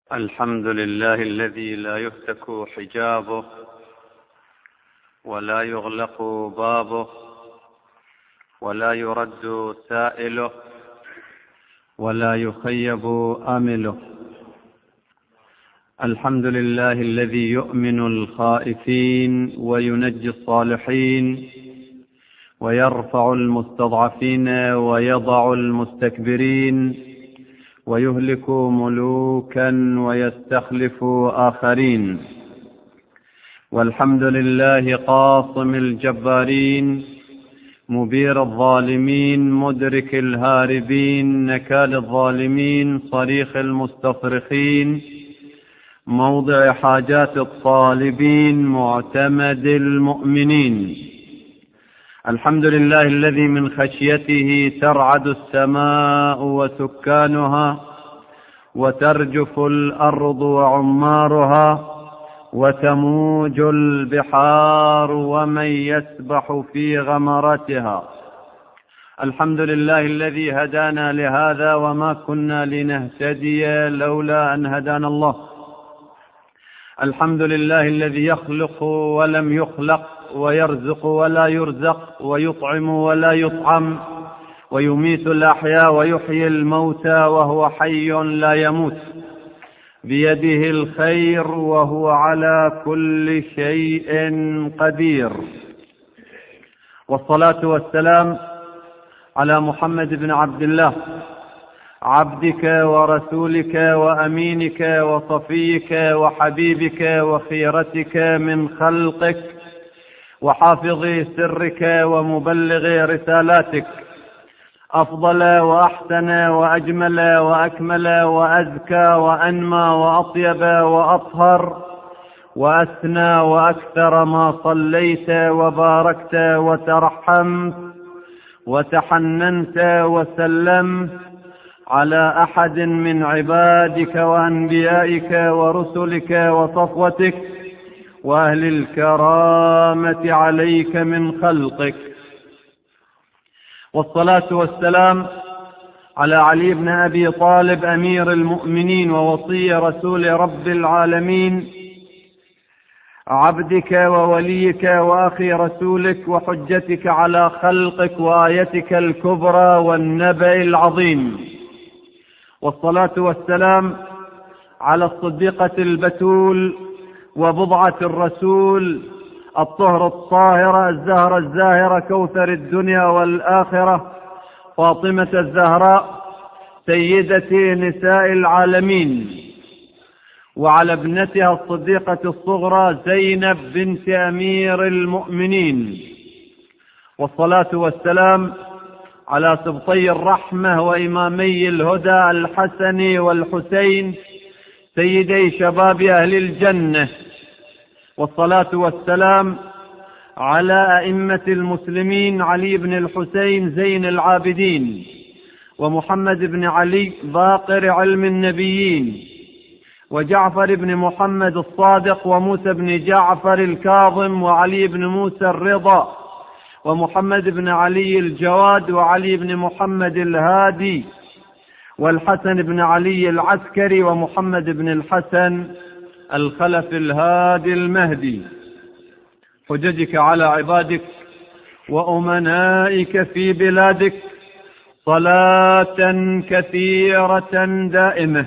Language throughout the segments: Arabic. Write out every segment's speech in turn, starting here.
الحمد لله الذي لا يهتك حجابه ولا يغلق بابه ولا يرد سائله ولا يخيب آمله. الحمد لله الذي يؤمن الخائفين وينجي الصالحين ويرفع المستضعفين ويضع المستكبرين ويهلك ملوكا ويستخلف آخرين. والحمد لله قاصم الجبارين مبير الظالمين مدرك الهاربين نكال الظالمين صريخ المستصرخين موضع حاجات الطالبين معتمد المؤمنين. الحمد لله الذي من خشيته ترعد السماء وسكانها وترجف الأرض وعمارها وتموج البحار ومن يسبح في غمرتها. الحمد لله الذي هدانا لهذا وما كنا لنهتدي لولا أن هدانا الله. الحمد لله الذي يخلق ولم يخلق ويرزق ولا يرزق ويطعم ولا يطعم ويميت الأحياء ويحيي الموتى وهو حي لا يموت بيده الخير وهو على كل شيء قدير. والصلاة والسلام على محمد بن عبد الله عبدك ورسولك وأمينك وصفيك وحبيبك وخيرتك من خلقك وحافظ سرك ومبلغ رسالاتك، أفضل وأحسن وأجمل وأكمل وأزكى وأنمى وأطيب وأطهر وأثنى وأكثر ما صليت وباركت وترحمت وتحننت وسلمت على أحد من عبادك وأنبيائك ورسلك وصفوتك وأهل الكرامة عليك من خلقك. والصلاة والسلام على علي بن أبي طالب أمير المؤمنين ووصي رسول رب العالمين عبدك ووليك وأخي رسولك وحجتك على خلقك وآيتك الكبرى والنبأ العظيم. والصلاة والسلام على الصديقة البتول وبضعة الرسول الطهر الطاهرة الزهرة الزاهرة كوثر الدنيا والآخرة فاطمة الزهراء سيدة نساء العالمين، وعلى ابنتها الصديقة الصغرى زينب بنت أمير المؤمنين. والصلاة والسلام على سبطي الرحمة وإمامي الهدى الحسن والحسين سيدي شباب أهل الجنة. والصلاة والسلام على أئمة المسلمين علي بن الحسين زين العابدين ومحمد بن علي باقر علم النبيين وجعفر بن محمد الصادق وموسى بن جعفر الكاظم وعلي بن موسى الرضا ومحمد بن علي الجواد وعلي بن محمد الهادي والحسن بن علي العسكري ومحمد بن الحسن الخلف الهادي المهدي. حججك على عبادك وأمنائك في بلادك صلاة كثيرة دائمة.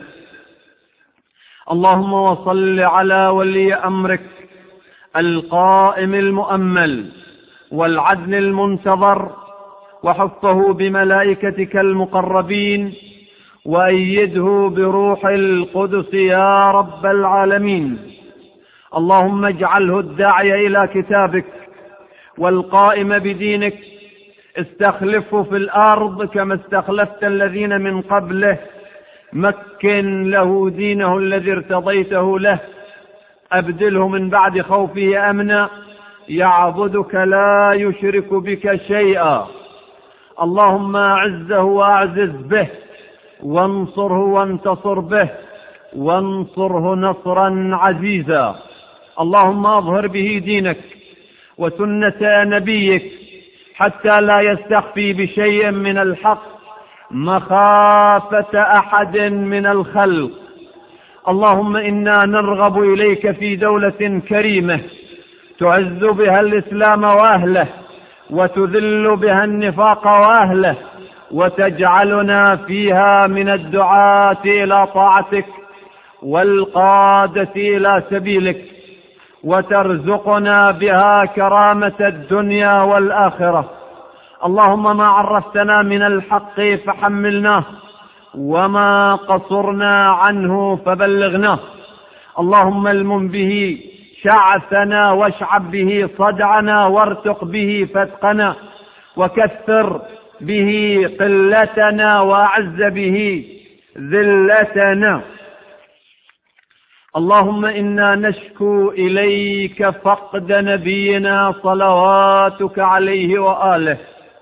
اللهم وصل على ولي أمرك القائم المؤمل والعدل المنتظر وحفه بملائكتك المقربين وأيده بروح القدس يا رب العالمين. اللهم اجعله الداعي إلى كتابك والقائم بدينك، استخلفه في الأرض كما استخلفت الذين من قبله، مكن له دينه الذي ارتضيته له، أبدله من بعد خوفه أمنا يعبدك لا يشرك بك شيئا. اللهم أعزه وأعزز به وانصره وانتصر به وانصره نصرا عزيزا. اللهم أظهر به دينك وسنة نبيك حتى لا يستخفي بشيء من الحق مخافة أحد من الخلق. اللهم إنا نرغب إليك في دولة كريمة تعز بها الإسلام وأهله وتذل بها النفاق وأهله، وتجعلنا فيها من الدعاة إلى طاعتك والقادة إلى سبيلك، وترزقنا بها كرامة الدنيا والآخرة. اللهم ما عرفتنا من الحق فحملناه، وما قصرنا عنه فبلغناه. اللهم المم به شعثنا واشعب به صدعنا وارتق به فتقنا، وكثر به قلتنا وأعز به ذلتنا. اللهم إنا نشكو إليك فقد نبينا صلواتك عليه وآله،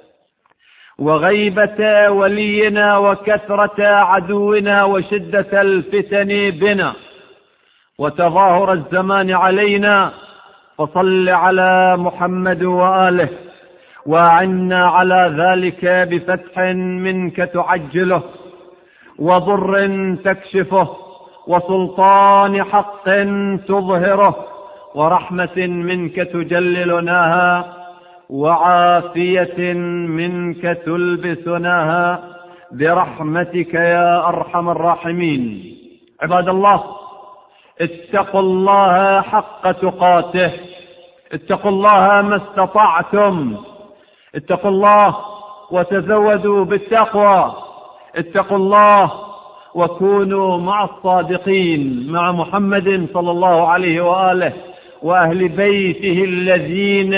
وغيبة ولينا، وكثرة عدونا، وشدة الفتن بنا، وتظاهر الزمان علينا. فصل على محمد وآله، وأعنا على ذلك بفتح منك تعجله، وضر تكشفه، وسلطان حق تظهره، ورحمة منك تجللناها، وعافية منك تلبسناها، برحمتك يا أرحم الراحمين. عباد الله، اتقوا الله حق تقاته، اتقوا الله ما استطعتم، اتقوا الله وتزودوا بالتقوى، اتقوا الله وكونوا مع الصادقين، مع محمد صلى الله عليه وآله وأهل بيته الذين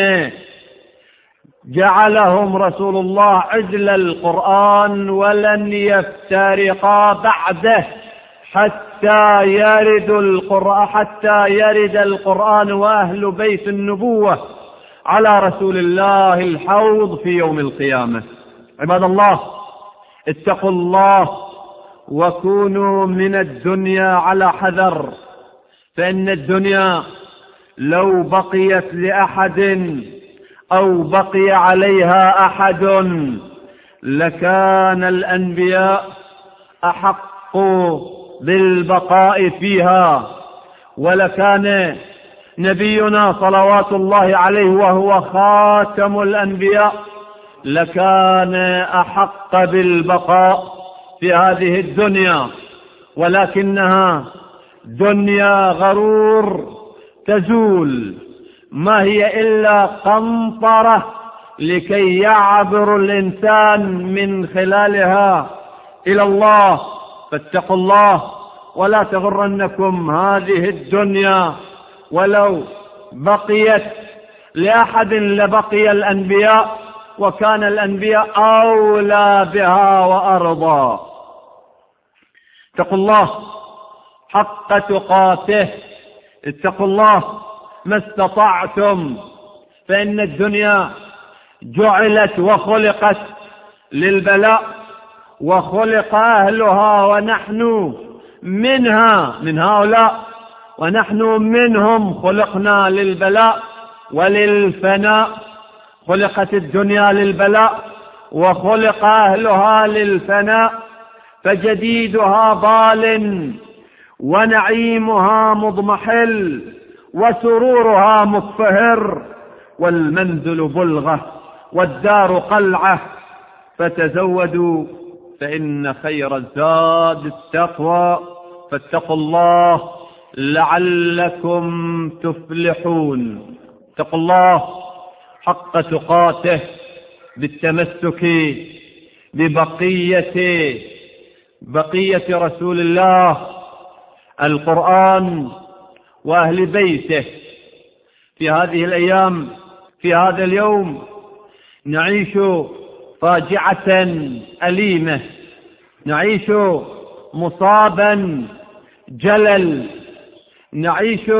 جعلهم رسول الله عدل القرآن، ولن يفترقا بعده حتى يرد القرآن وأهل بيت النبوة على رسول الله الحوض في يوم القيامة. عباد الله، اتقوا الله وكونوا من الدنيا على حذر، فإن الدنيا لو بقيت لأحد أو بقي عليها أحد لكان الأنبياء أحق بالبقاء فيها، ولكان نبينا صلوات الله عليه وهو خاتم الأنبياء لكان أحق بالبقاء في هذه الدنيا، ولكنها دنيا غرور تزول، ما هي إلا قنطرة لكي يعبر الإنسان من خلالها إلى الله. فاتقوا الله ولا تغرنكم هذه الدنيا، ولو بقيت لأحد لبقي الأنبياء، وكان الأنبياء أولى بها وأرضى. اتقوا الله حق تقاته، اتقوا الله ما استطعتم، فإن الدنيا جعلت وخلقت للبلاء، وخلق أهلها ونحن منها، من هؤلاء، ونحن منهم خلقنا للبلاء وللفناء. خلقت الدنيا للبلاء وخلق أهلها للفناء، فجديدها ضال، ونعيمها مضمحل، وسرورها مكفهر، والمنزل بلغة، والدار قلعة. فتزودوا فإن خير الزاد التقوى، فاتقوا الله لعلكم تفلحون. اتقوا الله حق تقاته بالتمسك ببقية رسول الله القرآن وأهل بيته. في هذه الأيام، في هذا اليوم، نعيش فاجعة أليمة، نعيش مصابا جلل، نعيش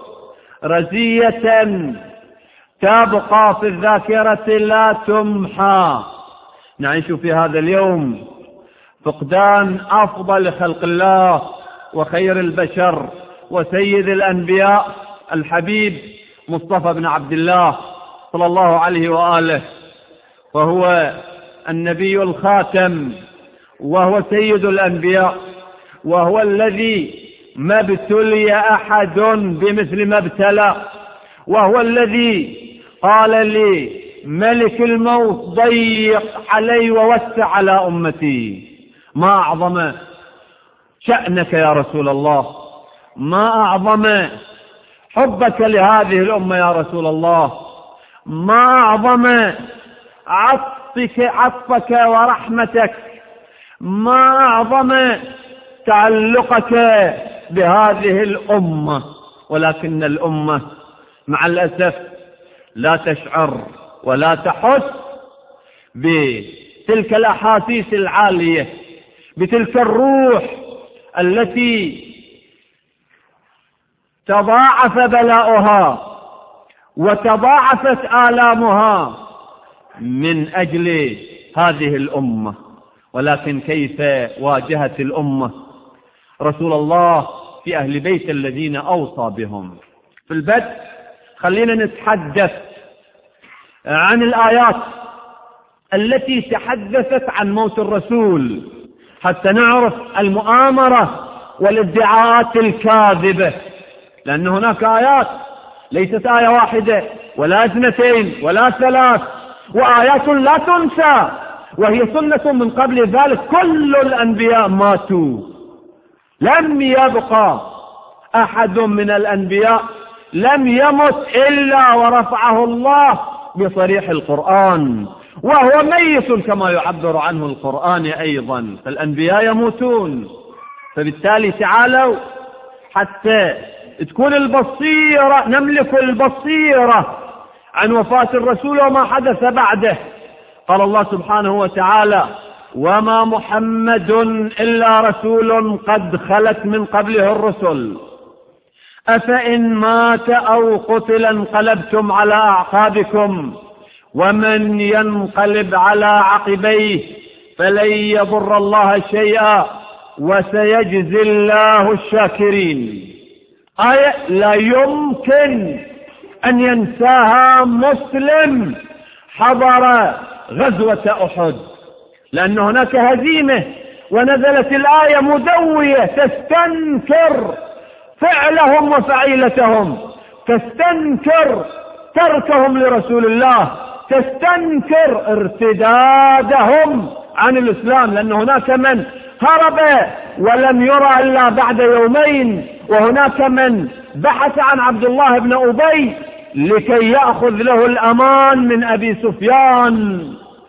رزية تبقى في الذاكرة لا تمحى. نعيش في هذا اليوم فقدان أفضل خلق الله وخير البشر وسيد الأنبياء الحبيب مصطفى بن عبد الله صلى الله عليه وآله، وهو النبي الخاتم، وهو سيد الأنبياء، وهو الذي ما ابتلي أحد بمثل ما ابتلى، وهو الذي قال لي ملك الموت ضيق علي ووسع على أمتي. ما أعظم شأنك يا رسول الله، ما أعظم حبك لهذه الأمة يا رسول الله، ما أعظم عطفك ورحمتك، ما أعظم تعلقك بهذه الأمة. ولكن الأمة مع الأسف لا تشعر ولا تحس بتلك الأحاسيس العالية، بتلك الروح التي تضاعف بلاؤها وتضاعفت آلامها من أجل هذه الأمة. ولكن كيف واجهت الأمة رسول الله في أهل بيت الذين أوصى بهم؟ في البدء خلينا نتحدث عن الآيات التي تحدثت عن موت الرسول حتى نعرف المؤامرة والادعاءات الكاذبة، لأن هناك آيات ليست آية واحدة ولا اثنتين ولا ثلاث، وآيات لا تنسى، وهي سنة من قبل ذلك. كل الأنبياء ماتوا، لم يبقى أحد من الأنبياء لم يمت إلا ورفعه الله بصريح القرآن، وهو ميت كما يعبر عنه القرآن أيضا. فالأنبياء يموتون، فبالتالي تعالوا حتى تكون البصيرة، نملك البصيرة عن وفاة الرسول وما حدث بعده. قال الله سبحانه وتعالى: وما محمد إلا رسول قد خلت من قبله الرسل أفإن مات أو قتل انقلبتم على أعقابكم ومن ينقلب على عقبيه فلن يضر الله شيئا وسيجزي الله الشاكرين. آية لا يمكن أن ينساها مسلم حضر غزوة أحد، لأن هناك هزيمة، ونزلت الآية مدوية تستنكر فعلهم وفعيلتهم، تستنكر تركهم لرسول الله، تستنكر ارتدادهم عن الإسلام، لأن هناك من هرب ولم يرى إلا بعد يومين، وهناك من بحث عن عبد الله بن أبي لكي يأخذ له الأمان من أبي سفيان.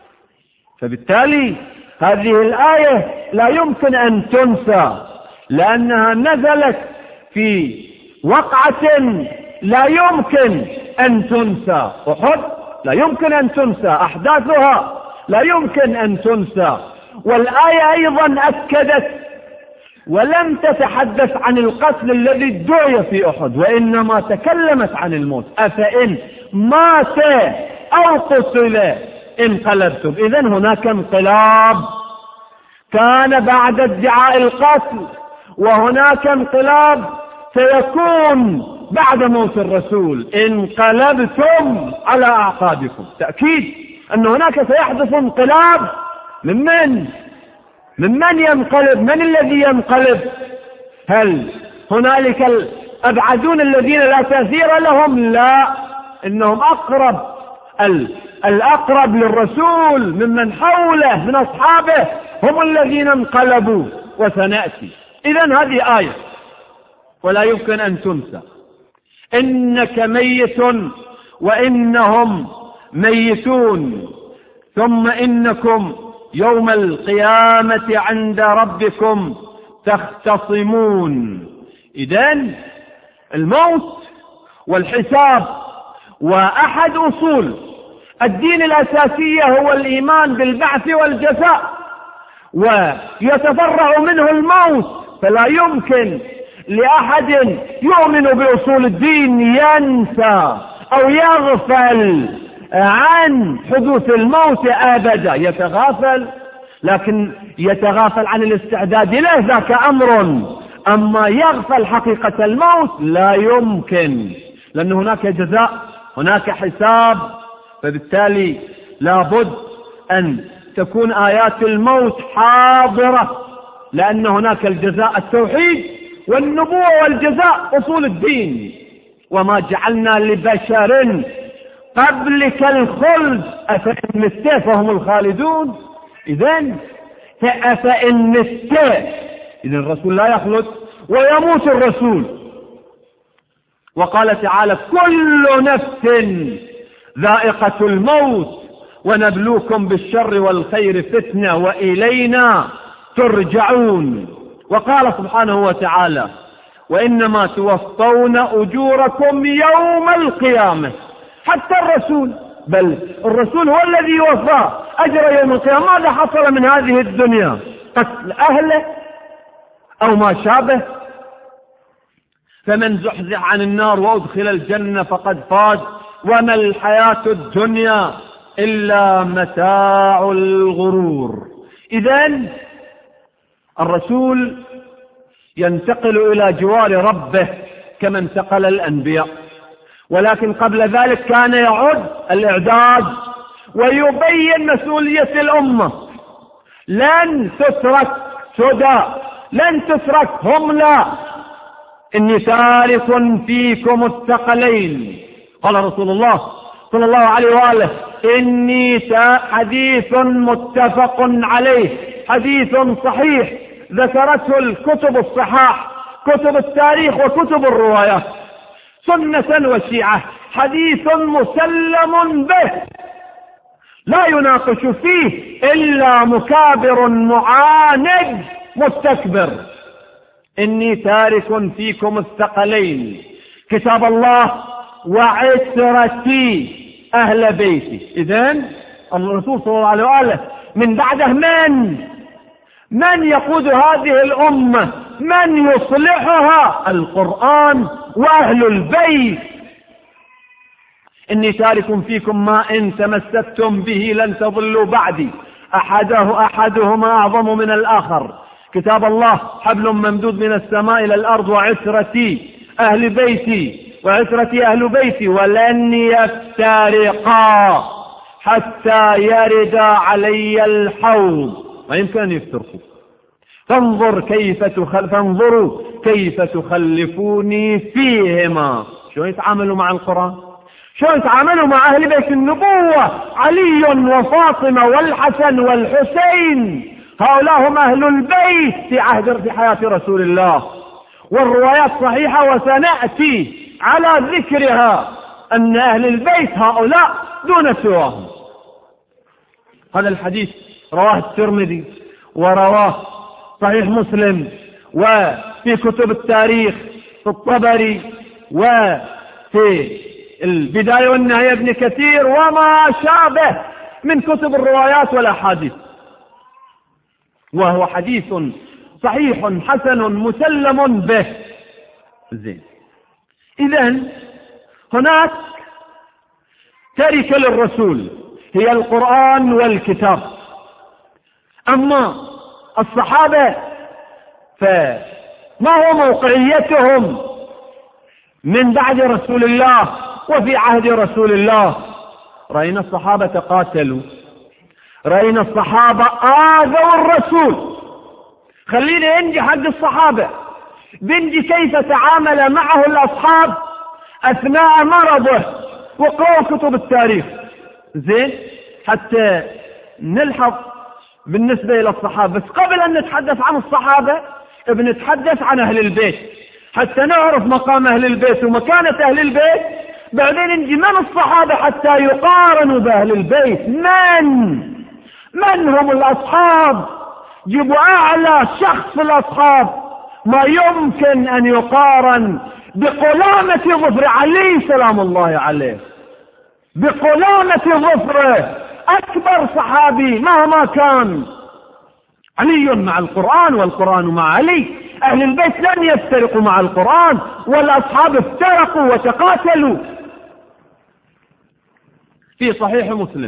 فبالتالي هذه الآية لا يمكن أن تنسى، لأنها نزلت في وقعة لا يمكن أن تنسى. أحد لا يمكن أن تنسى، أحداثها لا يمكن أن تنسى. والآية أيضا أكدت ولم تتحدث عن القتل الذي ادعي في أحد، وإنما تكلمت عن الموت. أفإن مات أو قتل انقلبتم. إذن هناك انقلاب كان بعد ادعاء القتل، وهناك انقلاب سيكون بعد موت الرسول. انقلبتم على أعقابكم، تأكيد أن هناك سيحدث انقلاب. ممن ينقلب؟ من الذي ينقلب؟ هل هنالك الأبعدون الذين لا تأثير لهم؟ لا، إنهم الأقرب للرسول ممن حوله من أصحابه هم الذين انقلبوا، وسنأتي. إذن هذه آية ولا يمكن أن تنسى. إنك ميت وإنهم ميتون ثم إنكم يوم القيامة عند ربكم تختصمون. إذن الموت والحساب، وأحد أصول الدين الأساسية هو الإيمان بالبعث والجزاء، ويتفرع منه الموت. فلا يمكن لأحد يؤمن بأصول الدين ينسى أو يغفل عن حدوث الموت أبدا. يتغافل، لكن يتغافل عن الاستعداد له، ذاك أمر. أما يغفل حقيقة الموت لا يمكن، لأن هناك جزاء، هناك حساب. فبالتالي لابد أن تكون آيات الموت حاضرة، لأن هناك الجزاء التوحيد والنبوة والجزاء أصول الدين. وما جعلنا لبشر قبلك الخلد أفإن مت فهم الخالدون. إذن أفإن مت، إذن الرسول لا يخلد ويموت الرسول. وقال تعالى كل نفس ذائقة الموت ونبلوكم بالشر والخير فتنة وإلينا ترجعون. وقال سبحانه وتعالى وإنما توفون أجوركم يوم القيامة. حتى الرسول، بل الرسول هو الذي يوفى أجر يوم القيامة. ماذا حصل من هذه الدنيا؟ قتل أهله أو ما شابه. فمن زحزح عن النار وأدخل الجنة فقد فاز وما الحياة الدنيا إلا متاع الغرور. إذن الرسول ينتقل إلى جوار ربه كما انتقل الأنبياء، ولكن قبل ذلك كان يعد الإعداد ويبين مسؤولية الأمة. لن تترك سدى، لن تترك هملا، إني تارك فيكم الثقلين. قال رسول الله صلى الله عليه وآله إني حديث متفق عليه، حديث صحيح ذكرته الكتب الصحاح، كتب التاريخ وكتب الروايات، سنة وشيعة، حديث مسلم به لا يناقش فيه إلا مكابر معاند مستكبر. إني تارك فيكم الثقلين كتاب الله وعترتي أهل بيتي. إذن الرسول صلى الله عليه وآله من بعده من يقود هذه الأمة، من يصلحها؟ القرآن وأهل البيت. إني تارك فيكم ما إن تمسكتم به لن تضلوا بعدي أحدهما أعظم من الآخر. كتاب الله حبل ممدود من السماء إلى الأرض وعترتي أهل بيتي وعترتي أهل بيتي ولن يفترقا حتى يرد علي الحوض. ويمكن أن يفترقوا. فانظروا كيف تخلفوني فيهما. شو يتعاملوا مع القرآن؟ شو يتعاملوا مع أهل بيت النبوة؟ علي وفاطمة والحسن والحسين، هؤلاء هم أهل البيت في حياة رسول الله. والروايات صحيحة وسنأتي على ذكرها أن أهل البيت هؤلاء دون سواهم. هذا الحديث رواه الترمذي ورواه صحيح مسلم وفي كتب التاريخ في الطبري وفي البداية والنهاية ابن كثير وما شابه من كتب الروايات والأحاديث، وهو حديث صحيح حسن مسلم به. زين. إذن هناك تركة للرسول هي القرآن والكتاب. أما الصحابة فما هو موقعيتهم من بعد رسول الله وفي عهد رسول الله؟ رأينا الصحابة قاتلوا، رأينا الصحابة آذوا الرسول. خلينا ننجي حق الصحابة، بنجي كيف تعامل معه الأصحاب أثناء مرضه، وقرأوا كتب التاريخ. زين، حتى نلحظ بالنسبة إلى الصحابة. بس قبل أن نتحدث عن الصحابة بنتحدث عن أهل البيت حتى نعرف مقام أهل البيت ومكانة أهل البيت. بعدين نجي من الصحابة حتى يقارنوا بأهل البيت. من هم الأصحاب؟ جيبوا أعلى شخص في الأصحاب ما يمكن أن يقارن بقلامة ظفر علي سلام الله عليه، بقلامة ظفره، أكبر صحابي مهما كان. علي مع القرآن والقرآن مع علي. أهل البيت لن يفترقوا مع القرآن، والأصحاب افترقوا وتقاتلوا. في صحيح مسلم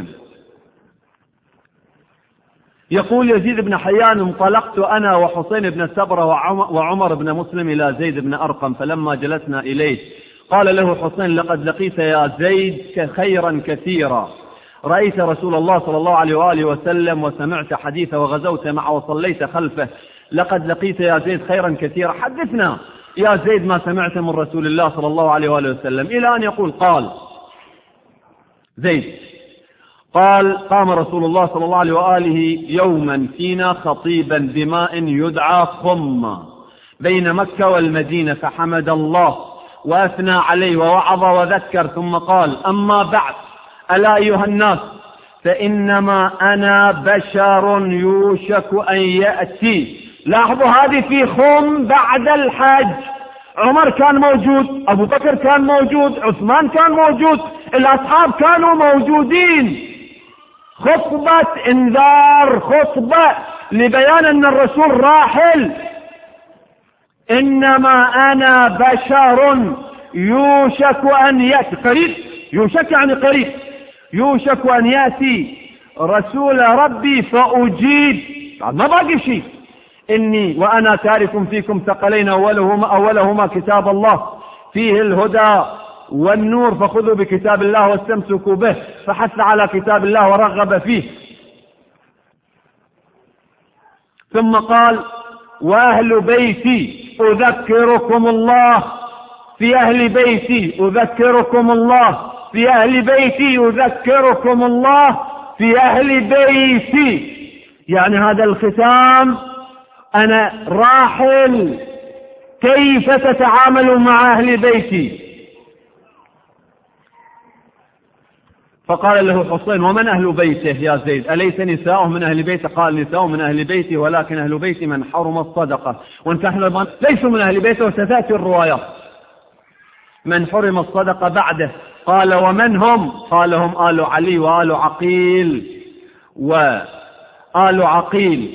يقول يزيد بن حيان انطلقت أنا وحسين بن سبرة وعمر بن مسلم إلى زيد بن أرقم، فلما جلسنا إليه قال له حسين لقد لقيت يا زيد خيرا كثيرا، رأيت رسول الله صلى الله عليه وآله وسلم وسمعت حديثه وغزوت معه وصليت خلفه، لقد لقيت يا زيد خيرا كثيرا، حدثنا يا زيد ما سمعت من رسول الله صلى الله عليه وآله وسلم، إلى أن يقول قال زيد قال قام رسول الله صلى الله عليه وآله يوما فينا خطيبا بماء يدعى خم بين مكة والمدينة، فحمد الله وأثنى عليه ووعظ وذكر، ثم قال أما بعد، ألا أيها الناس، فإنما أنا بشر يوشك أن يأتي. لاحظوا هذه في خم بعد الحج. عمر كان موجود، أبو بكر كان موجود، عثمان كان موجود، الأصحاب كانوا موجودين. خطبة انذار، خطبة لبيان أن الرسول راحل. إنما أنا بشر يوشك أن يأتي، قريب، يوشك يعني قريب، يوشك أن يأتي رسول ربي فأجيب، ما باقي شيء. إني وأنا تارك فيكم ثقلين، أولهما كتاب الله فيه الهدى والنور، فخذوا بكتاب الله واستمسكوا به، فحث على كتاب الله ورغب فيه. ثم قال وأهل بيتي أذكركم الله، في أهل بيتي أذكركم الله، في أهل بيتي أذكركم الله، في أهل بيتي، يعني هذا الختام أنا راحل، كيف تتعامل مع أهل بيتي؟ فقال له حسين ومن أهل بيته يا زيد؟ أليس نساؤه من أهل بيته؟ قال نساؤه من أهل بيته، ولكن أهل بيتي من حرم الصدقة، وانتحل ليسوا من أهل بيته، وستأتي الروايات من حرم الصدقة بعده. قال ومن هم؟ قال هم آل علي وآل عقيل وآل عقيل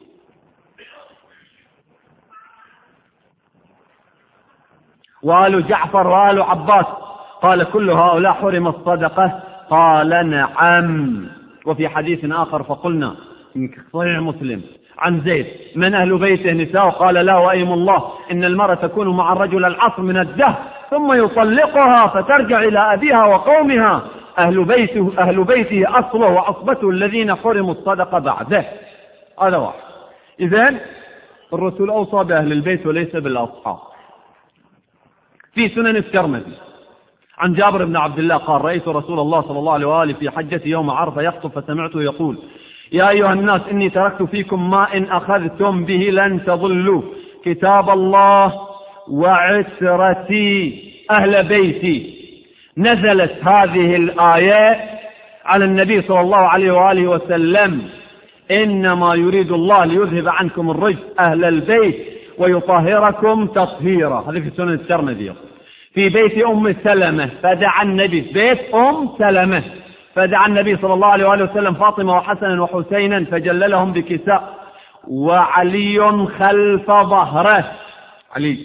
وآل جعفر وآل عباس. قال كل هؤلاء حرم الصدقة؟ قال نعم. وفي حديث آخر فقلنا صحيح مسلم عن زيد من أهل بيته نساء؟ قال لا وأيم الله، إن المرأة تكون مع الرجل العصر من الدهر ثم يطلقها فترجع إلى أبيها وقومها. أهل بيته أصله وعصبته الذين حرموا الصدقة بعده. هذا واحد. إذن الرسول أوصى بأهل البيت وليس بالأصحاب. في سنن الترمذي عن جابر بن عبد الله قال رأيت رسول الله صلى الله عليه وآله في حجة يوم عرفة يخطب، فسمعته يقول يا أيها الناس إني تركت فيكم ما إن أخذتم به لن تضلوا، كتاب الله وعترتي أهل بيتي. نزلت هذه الآية على النبي صلى الله عليه وآله وسلم إنما يريد الله ليذهب عنكم الرجس أهل البيت ويطهركم تطهيرا. هذه في سنن الترمذي. في بيت أم سلمة فدعا النبي، بيت أم سلمة فدعا النبي صلى الله عليه وآله وسلم فاطمة وحسنا وحسينا فجللهم بكساء وعلي خلف ظهره، علي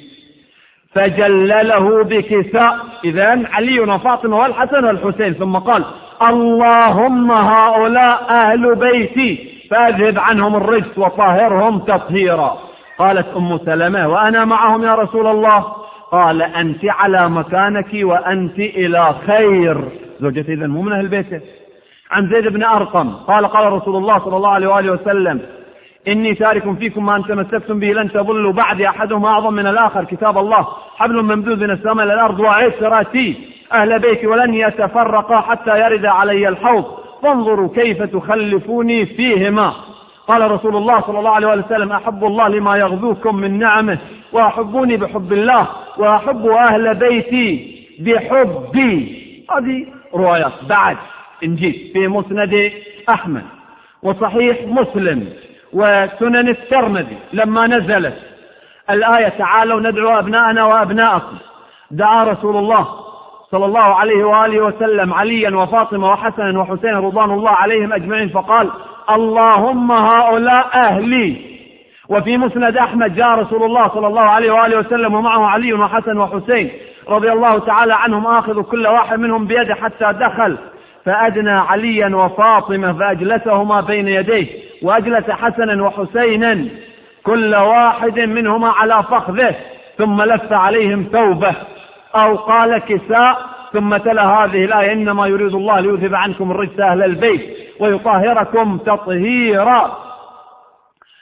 فجلله بكساء. إذن علي وفاطمة والحسن والحسين. ثم قال اللهم هؤلاء أهل بيتي فأذهب عنهم الرجس وطهرهم تطهيرا. قالت أم سلمة وأنا معهم يا رسول الله؟ قال أنت على مكانك وأنت إلى خير. زوجتي إذن مو من أهل بيته. عن زيد بن أرقم قال قال رسول الله صلى الله عليه وآله وسلم إني تارك فيكم ما أن تمسكتم به لن تضلوا بعد، أحدهم أعظم من الآخر، كتاب الله حبل ممدود من السماء إلى الأرض وعترتي أهل بيتي ولن يتفرقا حتى يرد علي الحوض، فانظروا كيف تخلفوني فيهما. قال رسول الله صلى الله عليه وسلم أحب الله لما يغذوكم من نعمه، وأحبوني بحب الله، وأحب أهل بيتي بحبي. هذه روايات بعد إنجيل في مسند أحمد وصحيح مسلم وسنن الترمذي. لما نزلت الآية تعالوا ندعو أبناءنا وأبناءكم، دعا رسول الله صلى الله عليه وآله وسلم عليا وفاطمة وحسنا وحسين رضوان الله عليهم أجمعين، فقال اللهم هؤلاء أهلي. وفي مسند أحمد جاء رسول الله صلى الله عليه وآله وسلم ومعه علي وحسن وحسين رضي الله تعالى عنهم آخذ كل واحد منهم بيده حتى دخل فأدنى عليا وفاطمة فأجلسهما بين يديه، وأجلس حسنا وحسينا كل واحد منهما على فخذه، ثم لف عليهم ثوبه أو قال كساء، ثم تلا هذه الآية إنما يريد الله ليذهب عنكم الرجس أهل البيت ويطهركم تطهيرا.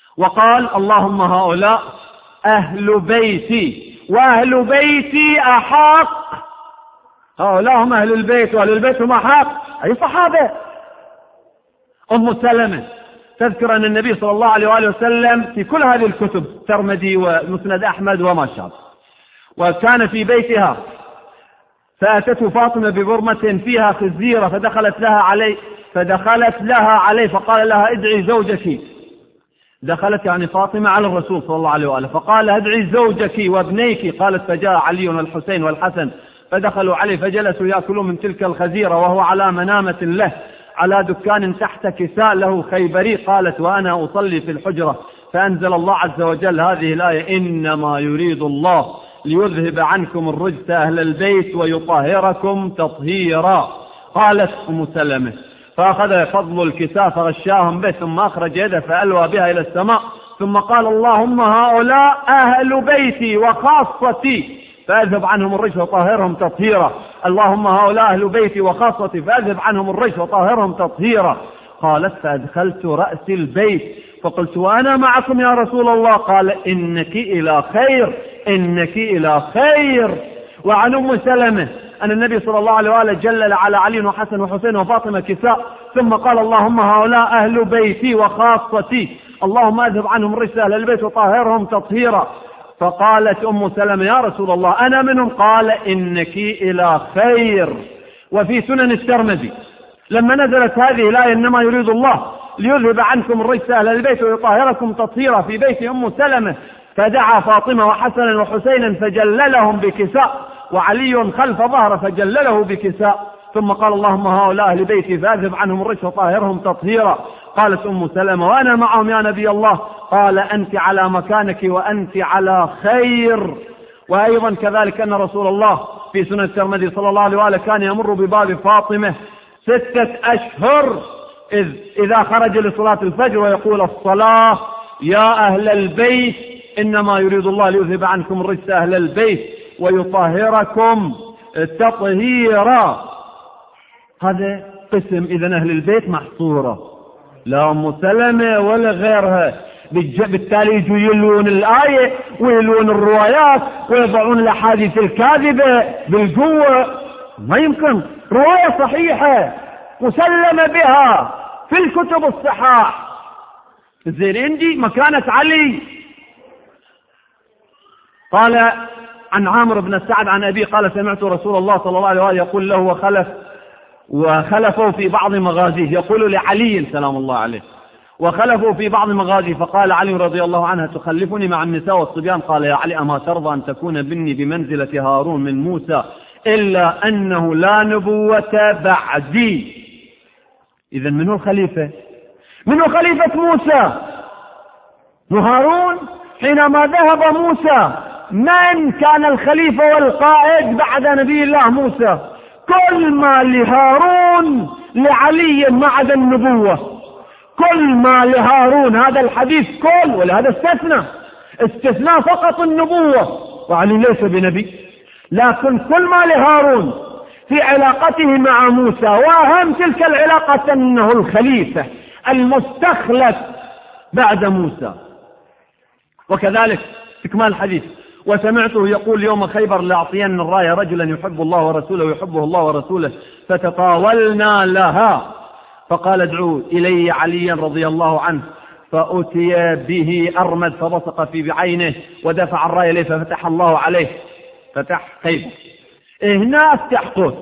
وقال اللهم هؤلاء أهل بيتي وأهل بيتي أحق. هؤلاء هم أهل البيت وأهل البيت هم أحق، أي صحابة. أم سلمة تذكر أن النبي صلى الله عليه وآله وسلم في كل هذه الكتب الترمذي ومسند أحمد وما شابه، وكان في بيتها فأتته فاطمة ببرمة فيها خزيرة فدخلت لها عليه فقال لها ادعي زوجك. دخلت يعني فاطمة على الرسول صلى الله عليه وآله فقال ادعي زوجك وابنيك. قالت فجاء علي والحسين والحسن فدخلوا عليه فجلسوا يأكلون من تلك الخزيرة وهو على منامة له على دكان تحت كساء له خيبري. قالت وأنا أصلي في الحجرة فأنزل الله عز وجل هذه الآية إنما يريد الله ليذهب عنكم الرجس أهل البيت ويطهركم تطهيرا. قالت أم سلمة فأخذ فضل الكساء فغشاهم به ثم أخرج يده فألوى بها إلى السماء ثم قال اللهم هؤلاء أهل بيتي وخاصتي فأذهب عنهم الرجس وطهرهم تطهيرا. اللهم هؤلاء أهل بيتي وخاصتي فأذهب عنهم الرجس وطهرهم تطهيرا. قالت فأدخلت رأسي البيت فقلت وأنا معكم يا رسول الله. قال إنك إلى خير إنك إلى خير. وعن أم سلمة أن النبي صلى الله عليه وآله جلل على علي وحسن وحسين وفاطمة كساء ثم قال اللهم هؤلاء أهل بيتي وخاصتي اللهم أذهب عنهم الرجس أهل البيت وطهرهم تطهيرا. فقالت أم سلمة يا رسول الله أنا منهم. قال إنك إلى خير. وفي سنن الترمذي لما نزلت هذه الآية إنما يريد الله ليذهب عنكم الرجس أهل البيت ويطهركم تطهيرا في بيت أم سلمة فدعا فاطمة وحسنا وحسينا فجللهم بكساء وعلي خلف ظهره فجلله بكساء ثم قال اللهم هؤلاء أهل بيتي فأذهب عنهم الرجس وطهرهم تطهيرا. قالت أم سلمة وأنا معهم يا نبي الله. قال أنت على مكانك وأنت على خير. وأيضا كذلك أن رسول الله في سنة الترمذي صلى الله عليه وآله كان يمر بباب فاطمة 6 أشهر إذا خرج لصلاة الفجر ويقول الصلاة يا أهل البيت إنما يريد الله ليذهب عنكم الرجس أهل البيت ويطهركم تطهيرا. هذا قسم إذن أهل البيت محصورة لا أم سلمة ولا غيرها. بالتالي يجوا يلون الآية ويلون الروايات ويضعون الأحاديث الكاذبة بالقوة. ما يمكن. رواية صحيحة مسلم بها في الكتب الصحاح. زين عندي مكانة علي. قال عن عامر بن سعد عن أبي قال سمعت رسول الله صلى الله عليه وآله يقول له وخلفوا في بعض مغازيه يقول لعلي سلام الله عليه وخلفوا في بعض مغازيه فقال علي رضي الله عنه تخلفني مع النساء والصبيان. قال يا علي أما ترضى أن تكون بني بمنزلة هارون من موسى إلا أنه لا نبوة بعدي. إذن منه الخليفة؟ منه خليفة موسى وهارون؟ حينما ذهب موسى من كان الخليفة والقائد بعد نبي الله موسى؟ كل ما لهارون لعلي ما عدا النبوة. كل ما لهارون هذا الحديث كل ولهذا استثناء فقط النبوة وعلي ليس بنبي. لكن كل ما لهارون في علاقته مع موسى وأهم تلك العلاقة أنه الخليفة المستخلف بعد موسى. وكذلك استكمال الحديث وسمعته يقول يوم خيبر لأعطين الراية رجلا يحب الله ورسوله ويحبه الله ورسوله فتطاولنا لها فقال ادعوا إلي عليا رضي الله عنه فأتي به أرمد فبصق في بعينه ودفع الراية إليه ففتح الله عليه فتح خيبر. هنا افتح قوس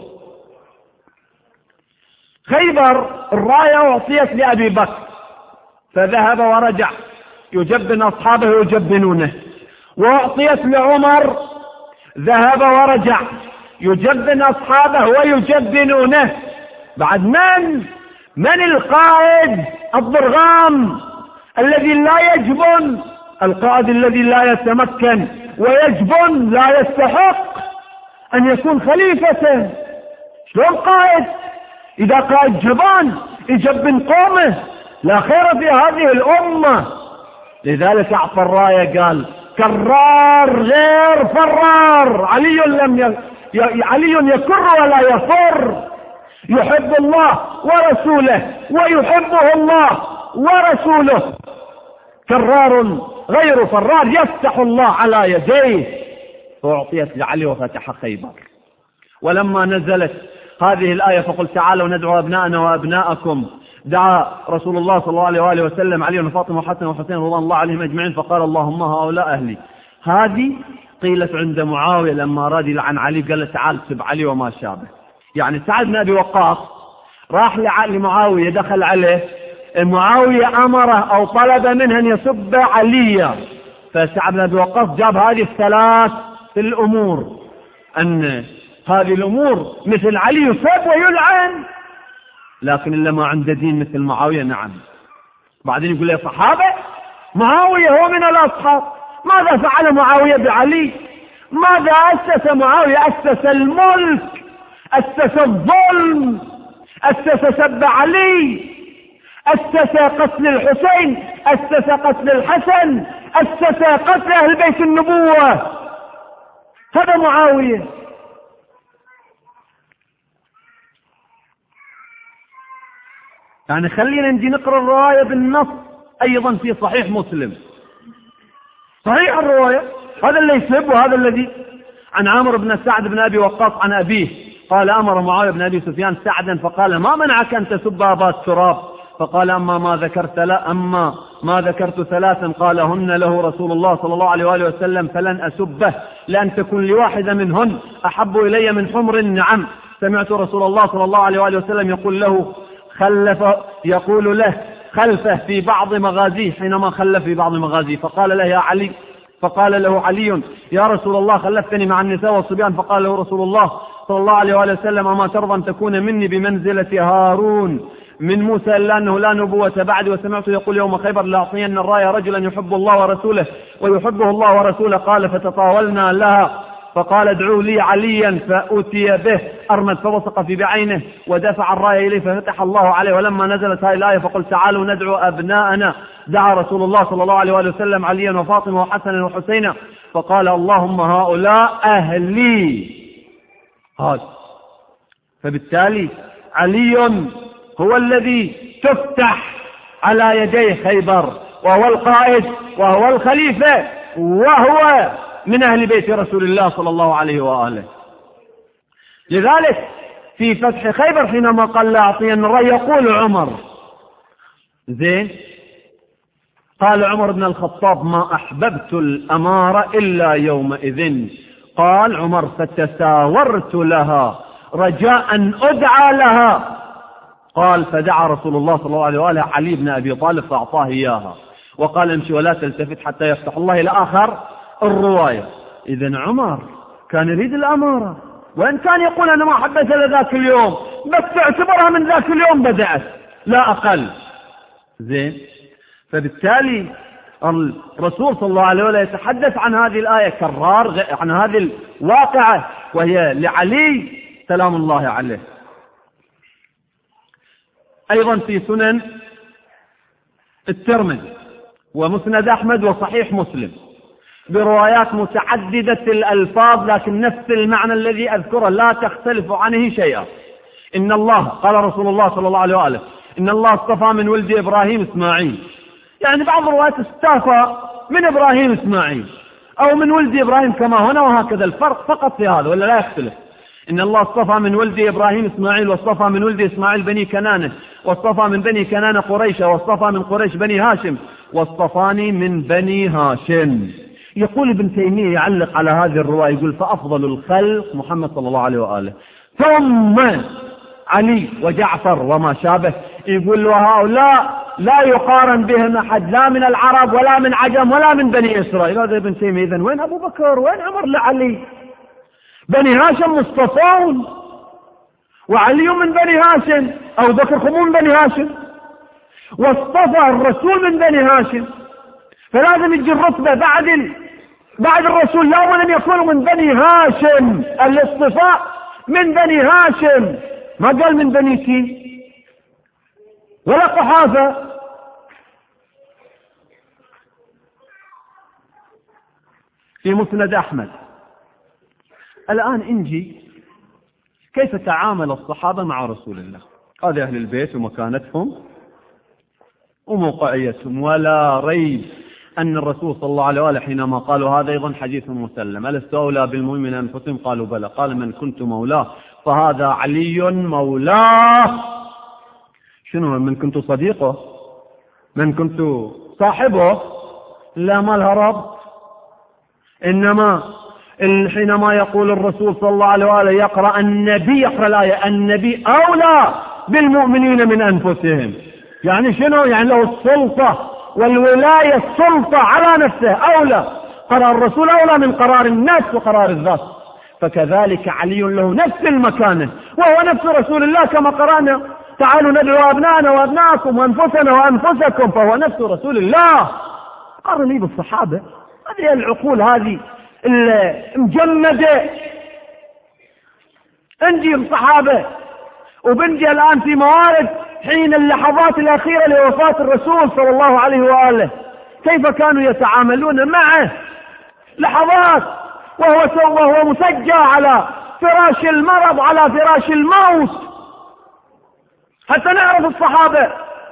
خيبر الراية أعطيت لأبي بكر فذهب ورجع يجبن أصحابه يجبنونه. وأعطيت لعمر ذهب ورجع يجبن أصحابه ويجبنونه. بعد من القائد الضرغام الذي لا يجبن؟ القائد الذي لا يتمكن ويجبن لا يستحق أن يكون خليفة. شلون قائد؟ إذا قائد جبان يجبن قومه لا خير في هذه الأمة. لذلك أعطى الراية قال كرار غير فرار. علي يكر ولا يفر. يحب الله ورسوله ويحبه الله ورسوله. كرار غير فرار يفتح الله على يديه، فأعطيت لعلي وفتح خيبر. ولما نزلت هذه الآية فقل تعالوا ندعو أبناءنا وأبناءكم، دعا رسول الله صلى الله عليه وآله وسلم علي وفاطمة وحسن وحسين رضوان الله عليهم أجمعين، فقال اللهم هؤلاء أهلي. هذه قيلت عند معاوية لما أراد يلعن علي، قال له تعال سب علي وما شابه. يعني سعد بن أبي وقاص راح لمعاوية، دخل عليه، معاوية أمره أو طلب منه أن يسب عليا، فسعد بن أبي وقاص جاب هذه الثلاث في الأمور، أن هذه الأمور مثل علي يسب ويلعن، لكن إلا ما عنده دين مثل معاوية نعم. بعدين يقول لي صحابة معاوية هو من الأصحاب، ماذا فعل معاوية بعلي؟ ماذا أسس معاوية؟ أسس الملك، أسس الظلم، أسس سب علي، أسس قتل الحسين، أسس قتل الحسن، أسس قتل أهل بيت النبوة. هذا معاوية. يعني خلينا نجي نقرأ الرواية بالنص أيضا في صحيح مسلم، صحيح الرواية، هذا اللي يسب وهذا الذي عن عامر بن سعد بن أبي وقاص عن أبيه قال أمر معاوية بن أبي سفيان سعدا فقال ما منعك أن تسب أبا التراب؟ فقال أما ما ذكرت ثلاثا قالهن له رسول الله صلى الله عليه وآله وسلم فلن أسبه، لأن تكون لواحدة منهن أحب إلي من حمر النعم. سمعت رسول الله صلى الله عليه وآله وسلم يقول له خلفه في بعض مغازيه، حينما خلف في بعض مغازيه، فقال له علي يا رسول الله خلفتني مع النساء والصبيان، فقال له رسول الله صلى الله عليه وآله وسلم أما ترضى أن تكون مني بمنزلة هارون من موسى إلا أنه لا نبوة بعد؟ وسمعت يقول يوم خيبر لأعطين الراية رجلا يحب الله ورسوله ويحبه الله ورسوله. قال فتطاولنا لها، فقال ادعوا لي عليا، فأتي به أرمد فوثق في بعينه ودفع الراية إليه ففتح الله عليه. ولما نزلت هذه الآية فقل تعالوا ندعو أبناءنا، دعا رسول الله صلى الله عليه وآله وسلم عليا وفاطمة وحسن وحسين، فقال اللهم هؤلاء أهلي. هذا فبالتالي علي هو الذي تفتح على يديه خيبر، وهو القائد وهو الخليفة وهو من أهل بيت رسول الله صلى الله عليه وآله. لذلك في فتح خيبر حينما قال لا أعطين الرأي يقول عمر زين، قال عمر بن الخطاب ما أحببت الأمارة إلا يومئذ. قال عمر فتساورت لها رجاء أن أدعى لها. قال فدعا رسول الله صلى الله عليه وآله علي بن أبي طالب فأعطاه إياها وقال امشي ولا تلتفت حتى يفتح الله إلى آخر الرواية. إذن عمر كان يريد الأمارة، وإن كان يقول أنا ما حبيت لذاك اليوم، بس تعتبرها من ذاك اليوم بدأت لا أقل. زين، فبالتالي الرسول صلى الله عليه وسلم يتحدث عن هذه الآية كرار عن هذه الواقعة وهي لعلي سلام الله عليه. أيضا في سنن الترمذي ومسند أحمد وصحيح مسلم بروايات متعددة الألفاظ لكن نفس المعنى الذي أذكره لا تختلف عنه شيئا. إن الله قال رسول الله صلى الله عليه وآله إن الله اصطفى من ولد إبراهيم إسماعيل، يعني بعض الروايات اصطفى من إبراهيم إسماعيل أو من ولد إبراهيم كما هنا، وهكذا الفرق فقط في هذا ولا لا يختلف. إن الله اصطفى من ولد إبراهيم إسماعيل، واصطفى من ولد إسماعيل بني كنانة، واصطفى من بني كنانة قريشة، واصطفى من قريش بني هاشم، واصطفاني من بني هاشم. يقول ابن تيمية يعلق على هذه الرواية يقول فأفضل الخلق محمد صلى الله عليه وآله ثم علي وجعفر وما شابه. يقول وهؤلاء لا يقارن بهم أحد لا من العرب ولا من عجم ولا من بني إسرائيل. هذا ابن تيمية. إذن وين أبو بكر وين عمر لعلي؟ بني هاشم مصطفون وعلي من بني هاشم، أو بكر خمون من بني هاشم، واصطفى الرسول من بني هاشم، فلازم يجي الرتبة بعد الرسول لا أن يكونوا من بني هاشم. الاصطفاء من بني هاشم، ما قال من بني كي ولا قحافة. في مسند أحمد الآن انجي كيف تعامل الصحابة مع رسول الله. هذا أهل البيت ومكانتهم وموقعيتهم، ولا ريب أن الرسول صلى الله عليه وآله حينما قالوا هذا أيضا حديث مسلم: ألست أولى بالمؤمنين أنفسهم؟ قالوا بلى. قال: من كنت مولاه فهذا علي مولاه. شنو؟ من كنت صديقه؟ من كنت صاحبه؟ لا، ما لها ربط. إنما حينما يقول الرسول صلى الله عليه وآله يقرأ الآية: النبي أولى بالمؤمنين من أنفسهم. يعني شنو؟ يعني له السلطة والولاية، السلطة على نفسه أولى. قرار الرسول أولى من قرار النفس وقرار الذات، فكذلك علي له نفس المكانة، وهو نفس رسول الله كما قرأنا: تعالوا ندعو أبناءنا وأبناءكم وأنفسنا وأنفسكم، فهو نفس رسول الله. قارن لي بالصحابة. هذه العقول هذه المجمدة. عندي الصحابة وبنجي الآن في موارد حين اللحظات الأخيرة لوفاة الرسول صلى الله عليه وآله، كيف كانوا يتعاملون معه. لحظات وهو مسجى على فراش المرض، على فراش الموت، حتى نعرف الصحابة.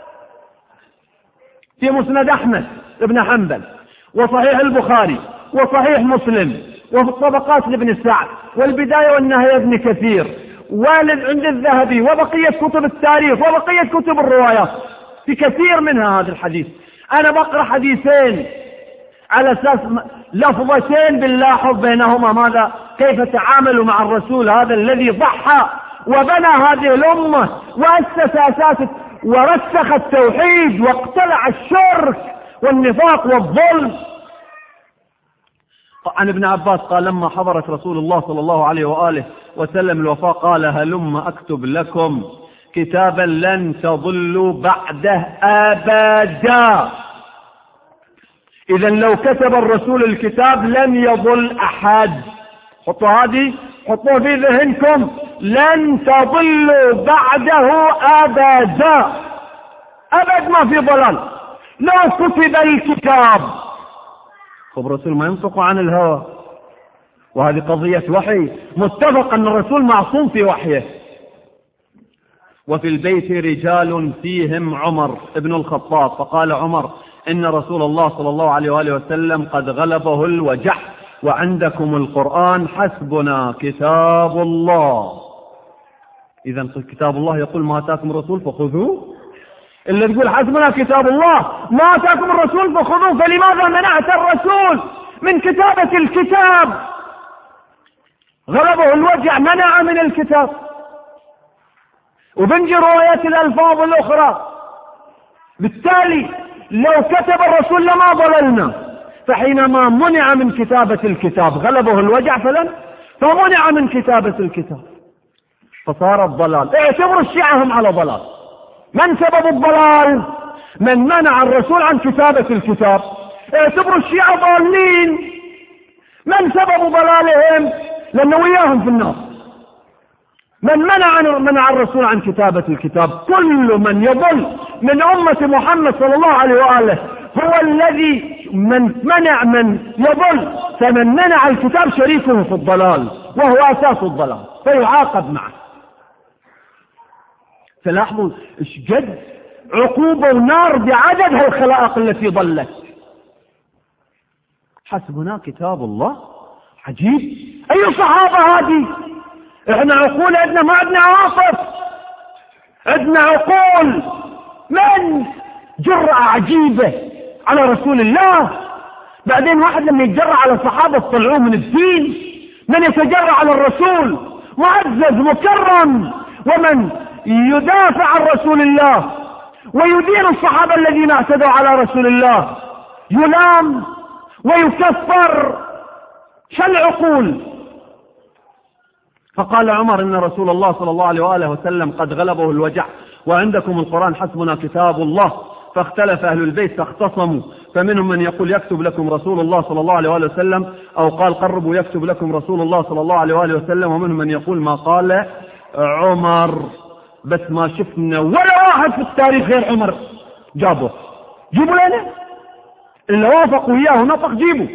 في مسند أحمد بن حنبل وصحيح البخاري وصحيح مسلم وفي الطبقات لابن سعد والبداية والنهاية ابن كثير والد عند الذهبي وبقية كتب التاريخ وبقية كتب الروايات، في كثير منها هذا الحديث. أنا بقرأ حديثين على أساس لفظتين بنلاحظ بينهما ماذا، كيف تعاملوا مع الرسول هذا الذي ضحى وبنى هذه الأمة وأسس أساس ورسخ التوحيد واقتلع الشرك والنفاق والظلم. عن ابن عباس قال: لما حضرت رسول الله صلى الله عليه وآله وسلم الوفاة قال: هلم أكتب لكم كتابا لن تضلوا بعده أبدا. إذا لو كتب الرسول الكتاب لن يضل أحد. حطوا هذه، حطوا في ذهنكم: لن تضلوا بعده أبدا. أبد ما في ضلال لو كتب الكتاب. خب الرسول ما ينطق عن الهوى، وهذه قضية وحي، متفق أن الرسول معصوم في وحيه. وفي البيت رجال فيهم عمر ابن الخطاب، فقال عمر: إن رسول الله صلى الله عليه وآله وسلم قد غلبه الوجع وعندكم القرآن، حسبنا كتاب الله. إذا كتاب الله يقول: ما أتاكم الرسول فخذوه. اللي تقول حسبنا كتاب الله ما أتاكم الرسول فخذوه، فلماذا منعت الرسول من كتابة الكتاب؟ غلبه الوجع، منع من الكتاب. وبنجي روايات الألفاظ الأخرى. بالتالي لو كتب الرسول لما ضللنا، فحينما منع من كتابة الكتاب غلبه الوجع فمنع من كتابة الكتاب، فصار الضلال. اعتبروا الشيعة هم على ضلال. من سبب الضلال؟ من منع الرسول عن كتابة الكتاب. اعتبروا الشيعة ضالين. من سبب ضلالهم؟ لأنه وياهم في النار. من منع الرسول عن كتابة الكتاب. كل من يضل من أمة محمد صلى الله عليه وآله هو الذي منع من يضل، فمن منع الكتاب شريكه في الضلال، وهو أساس الضلال، فيعاقب معه. فلاحظوا ايش قد عقوبة ونار بعدد هالخلائق التي ضلت. حسبنا كتاب الله. عجيب. أي صحابة هذه؟ احنا عقول عندنا، ما عندنا عواطف، عندنا عقول. من جرأة عجيبة على رسول الله. بعدين واحد لما يتجرأ على الصحابة طلعوه من الدين. من يتجرأ على الرسول معزز مكرم، ومن يدافع عن رسول الله ويدين الصحابة الذين اعتدوا على رسول الله يلام ويكفر. شالعقول. فقال عمر: إن رسول الله صلى الله عليه وآله وسلم قد غلبه الوجع وعندكم القرآن، حسبنا كتاب الله. فاختلف أهل البيت فاختصموا، فمنهم من يقول: يكتب لكم رسول الله صلى الله عليه وآله وسلم، أو قال: قربوا يكتب لكم رسول الله صلى الله عليه وآله وسلم. ومنهم من يقول ما قال عمر. بس ما شفنا ولا واحد في التاريخ غير عمر جابه. جيبوا لنا اللي وافق وياه نطق، جيبوا.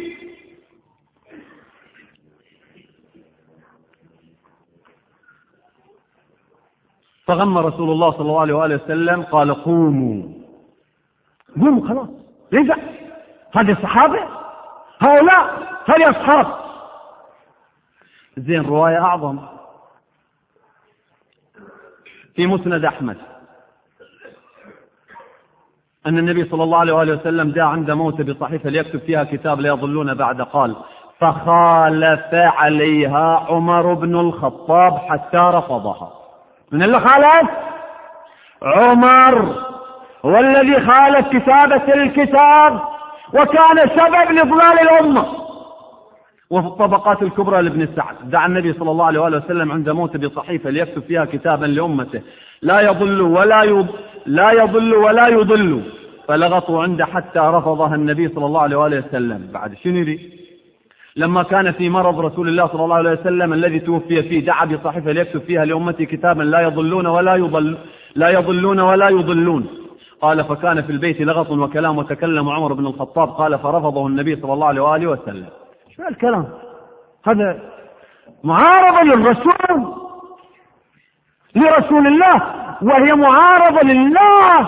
فغم رسول الله صلى الله عليه وآله وسلم، قال: قوموا خلاص، رجع هذه الصحابة، هؤلاء هذه أصحاب. زين، رواية أعظم في مسند أحمد أن النبي صلى الله عليه وآله وسلم جاء عند موته بصحيفة ليكتب فيها كتاب لا يضلون بعد، قال: فخالف عليها عمر بن الخطاب حتى رفضها. من اللي خالف؟ عمر هو الذي خالف كتابة الكتاب وكان سبب لضلال الأمة. وفي الطبقات الكبرى لابن سعد دعا النبي صلى الله عليه وآله وسلم عند موته بصحيفة ليكتب فيها كتابا لأمته لا يضل ولا يضل، فلغطوا عنده حتى رفضها النبي صلى الله عليه وآله وسلم. بعد شنو يريد؟ لما كان في مرض رسول الله صلى الله عليه وسلم الذي توفي فيه دعا بصحيفة ليكتب فيها لأمتي كتابا لا يضلون ولا يضلون. قال: فكان في البيت لغط وكلام وتكلم عمر بن الخطاب، قال: فرفضه النبي صلى الله عليه وآله وسلم. شو الكلام هذا؟ معارضة لرسول الله، وهي معارضة لله.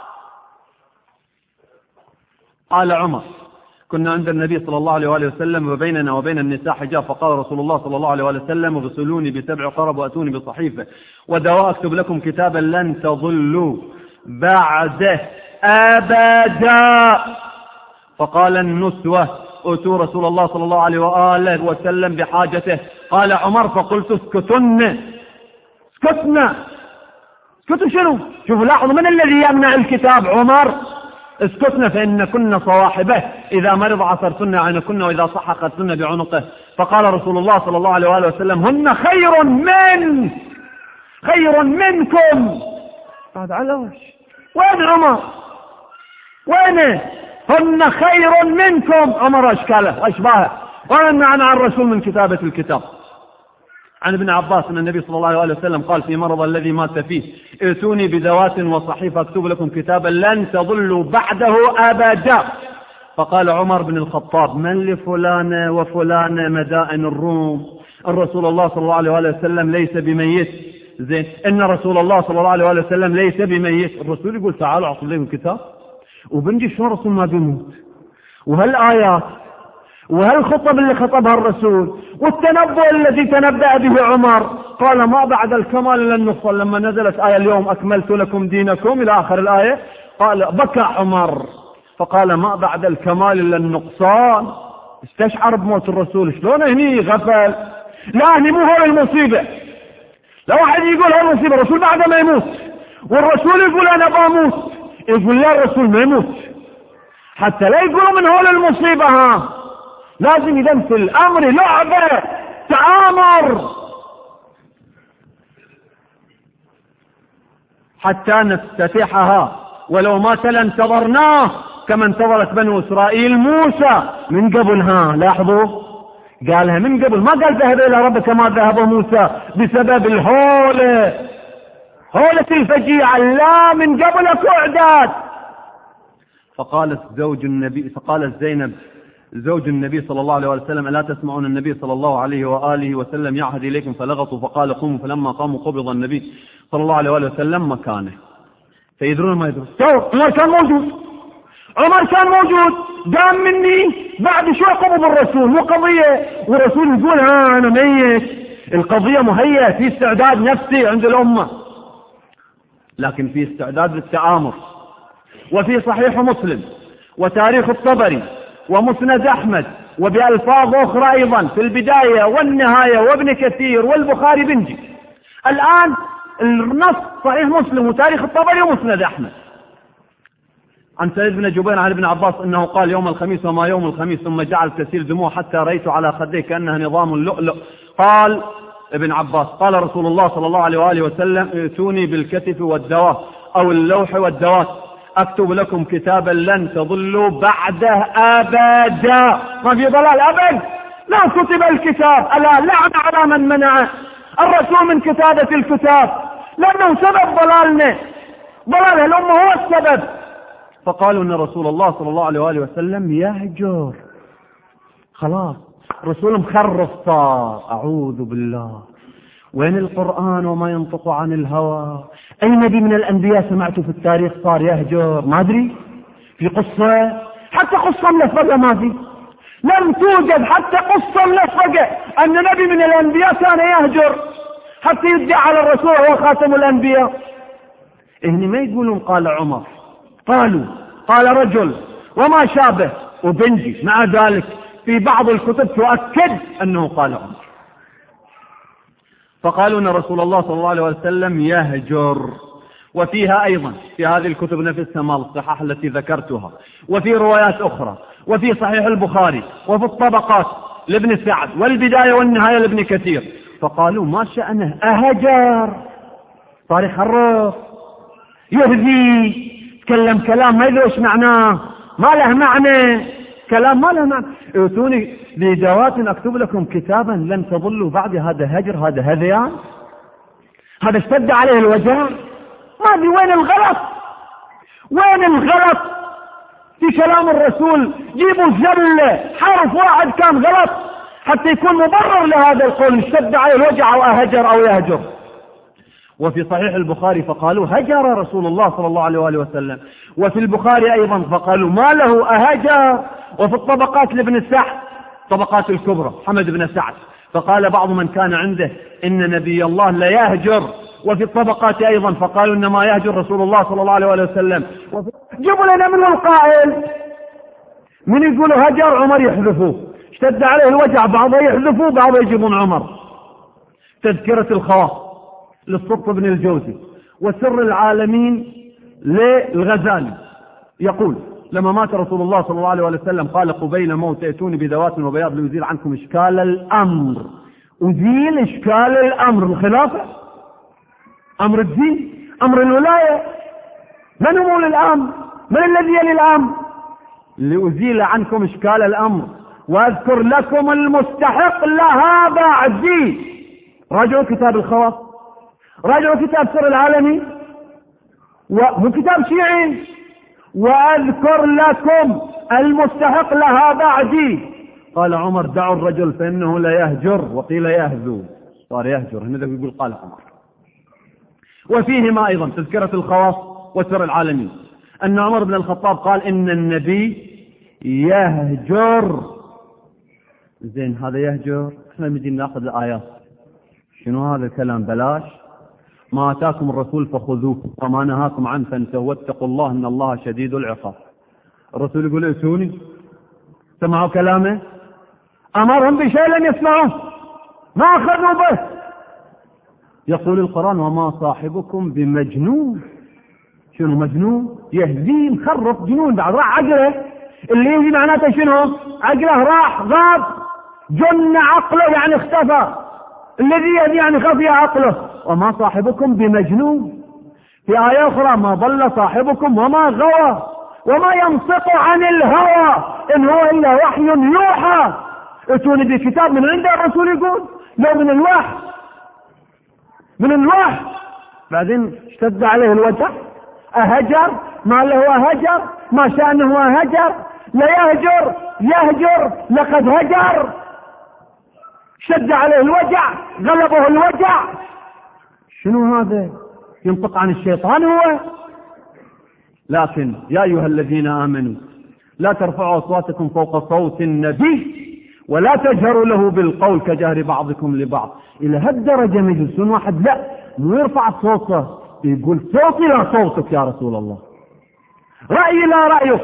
قال عمر: كنا عند النبي صلى الله عليه وآله وسلم وبيننا وبين النساء حجاب، فقال رسول الله صلى الله عليه وآله وسلم: اغسلوني ب7 قرب وأتوني بصحيفة ودواء أكتب لكم كتابا لن تضلوا بعده أبدا. فقال النسوة: أتوا رسول الله صلى الله عليه وآله وسلم بحاجته. قال عمر: فقلت: اسكتوا شنو؟ شوفوا لاحظوا، من الذي يمنع الكتاب؟ عمر. اسكتنا فإن كنا صواحبه، إذا مرض عصرتن عنكن وإذا صح أخذتن بعنقه. فقال رسول الله صلى الله عليه وآله وسلم: هن خير منكم. هذا على وش؟ وين عمر؟ وين؟ هن خير منكم. عمر أشكاله أشباهه، ومنعنا عن الرسول من كتابة الكتاب. عن ابن عباس أن النبي صلى الله عليه وسلم قال في مرض الذي مات فيه: ائتوني بدوات وصحيفة أكتب لكم كتابا لن تضلوا بعده أبدا. فقال عمر بن الخطاب: من لفلان وفلان مدائن الروم؟ الرسول الله صلى الله عليه وسلم ليس بميت. زين، إن رسول الله صلى الله عليه وسلم ليس بميت. الرسول يقول: تعالوا أعطوا لكم الكتاب. وبنجي شو الرسول ما بيموت؟ وهالآيات وهالخطب اللي خطبها الرسول والتنبؤ الذي تنبأ به عمر، قال: ما بعد الكمال إلا النصف. لما نزلت آية اليوم أكملت لكم دينكم إلى آخر الآية، قال بكى عمر فقال: ما بعد الكمال إلا النقصان. استشعر بموت الرسول. شلون هني غفل؟ لا، هني مو هو المصيبة. لو واحد يقول هو المصيبة الرسول بعد ما يموت، والرسول يقول أنا بموت، يقول لا الرسول ما يموت، حتى لا يقولوا من هو المصيبة. لازم إذن في الأمر لعبة تآمر حتى نفتتحها، ولو مات لانتظرناه كما انتظرت بنو إسرائيل موسى من قبل. لاحظوا، قالها من قبل، ما قال ذهب إلى ربك ما ذهب موسى بسبب هولة الفجيعة، لا، من قبلك أعداد. فقالت زينب زوج النبي صلى الله عليه وسلم: ألا تسمعون النبي صلى الله عليه وآله وسلم يعهد إليكم؟ فلغطوا فقال: قوموا. فلما قاموا قبض النبي صلى الله عليه وسلم مكانه. فيدرون ما يدرون. عمر كان موجود قام مني بعد شو قبض الرسول، مو قضية والرسول يقول أنا ميت. القضية مهيئة، في استعداد نفسي عند الأمة، لكن في استعداد للتآمر. وفي صحيح مسلم وتاريخ الطبري ومسند أحمد وبألفاظ أخرى أيضا في البداية والنهاية وابن كثير والبخاري بنجي الآن النص صحيح مسلم وتاريخ الطبري ومسند أحمد عن سعيد بن جبير عن ابن عباس أنه قال: يوم الخميس وما يوم الخميس، ثم جعل تسيل دموع حتى رأيت على خديه كأنها نظام اللؤلؤ. قال ابن عباس: قال رسول الله صلى الله عليه وآله وسلم: ائتوني بالكتف والدواء أو اللوح والدوات أكتب لكم كتابا لن تضلوا بعده أبدا. ما في ضلال أبد. لا كتب الكتاب، ألا لعن على من منع الرسول من كتابة الكتاب، لأنه سبب ضلالنا، ضلال الأمة هو السبب. فقالوا أن رسول الله صلى الله عليه وآله وسلم يهجر، خلاص رسول مخرف صار. أعوذ بالله. وين القرآن وما ينطق عن الهوى؟ أي نبي من الأنبياء سمعته في التاريخ صار يهجر؟ ما أدري. في قصة حتى قصة ملفقة ما في، لم توجد حتى قصة ملفقة أن نبي من الأنبياء كان يهجر حتى يدعى على الرسول هو خاتم الأنبياء. إهني ما يقولون قال عمر، قالوا قال رجل وما شابه وبنجي. مع ذلك في بعض الكتب تؤكد أنه قال عمر. فقالوا أن رسول الله صلى الله عليه وسلم يهجر. وفيها أيضا في هذه الكتب نفسها مال الصحاح التي ذكرتها، وفي روايات أخرى، وفي صحيح البخاري، وفي الطبقات لابن سعد، والبداية والنهاية لابن كثير. فقالوا ما شأنه أهجر، صار يخرف يهذي، تكلم كلام ما يدري ايش معناه، ما له معنى، كلام ما له معنى. ائتوني بإجابات أكتب لكم كتابا لن تضلوا بعد. هذا هجر، هذا هذيان، هذا اشتد عليه الوجع. هذه وين الغلط؟ وين الغلط في كلام الرسول؟ جيبوا زلة حرف واحد كان غلط حتى يكون مبرر لهذا القول، اشتد عليه الوجع أو أهجر أو يهجر. وفي صحيح البخاري فقالوا هجر رسول الله صلى الله عليه وآله وسلم. وفي البخاري أيضا فقالوا ما له أهجر. وفي الطبقات لابن سعد، طبقات الكبرى حمد بن سعد، فقال بعض من كان عنده إن نبي الله لا يهجر. وفي الطبقات أيضا فقالوا إنما يهجر رسول الله صلى الله عليه وآله وسلم. جيبوا لنا من القائل، من يقولوا هجر عمر يحذفوه، اشتد عليه الوجع بعضه يحذفوه بعضه يجيبون عمر. تذكرة الخواص للصبط بن الجوزي، وسر العالمين للغزالي، يقول لما مات رسول الله صلى الله عليه وسلم قال قبيل موت ائتوني بذوات وبياض ليزيل عنكم إشكال الأمر. أزيل إشكال الأمر، الخلافة، أمر الدين، أمر الولاية. من هم الأمر؟ من الذي يلي الأمر؟ لأزيل عنكم إشكال الأمر وأذكر لكم المستحق لها بعدي. راجعوا كتاب الخواص، راجعوا كتاب سر العالمي، وهو كتاب شيعي. وأذكر لكم المستحق لها بعدي. قال عمر دعوا الرجل فإنه لا يهجر، وقيل يهذو، صار يهجر. هنا يقول قال عمر. وفيهما أيضا تذكرة الخواص وسر العالمين أن عمر بن الخطاب قال إن النبي يهجر. زين هذا يهجر، احنا بدنا ناخذ الآيات. شنو هذا الكلام؟ بلاش. ما آتاكم الرسول فخذوه وما نهاكم عنه فانتهوا واتقوا الله إن الله شديد العقاب. الرسول يقول ائتوني، سمعوا كلامه، أمرهم بشيء لم يسمعوه، ما أخذوا به. يقول القرآن وما صاحبكم بمجنون. شنو مجنون؟ يهدي مخرف جنون بعد، راح عقله. اللي يجي معناته شنو؟ عقله راح غاب، جن عقله يعني اختفى. الذي يهدي يعني خفي عقله. وما صاحبكم بمجنون. في آية أخرى ما ضل صاحبكم وما غوى وما ينطق عن الهوى إن هو إلا وحي يوحى. ائتوني بكتاب من عند الرسول يقول لو من الوحي، من الوحي. بعدين اشتد عليه الوجع، أهجر، ما له أهجر، ما شأنه أهجر، لا يهجر، يهجر، لقد هجر. شد عليه الوجع، غلبه الوجع. شنو هذا؟ ينطق عن الشيطان هو. لكن يا أيها الذين آمنوا لا ترفعوا أصواتكم فوق صوت النبي ولا تجهروا له بالقول كجهر بعضكم لبعض. إلى هالدرجة مجلسون واحد لا مو يرفع صوته، يقول صوتي لا صوتك يا رسول الله، رأيي لا رأيك،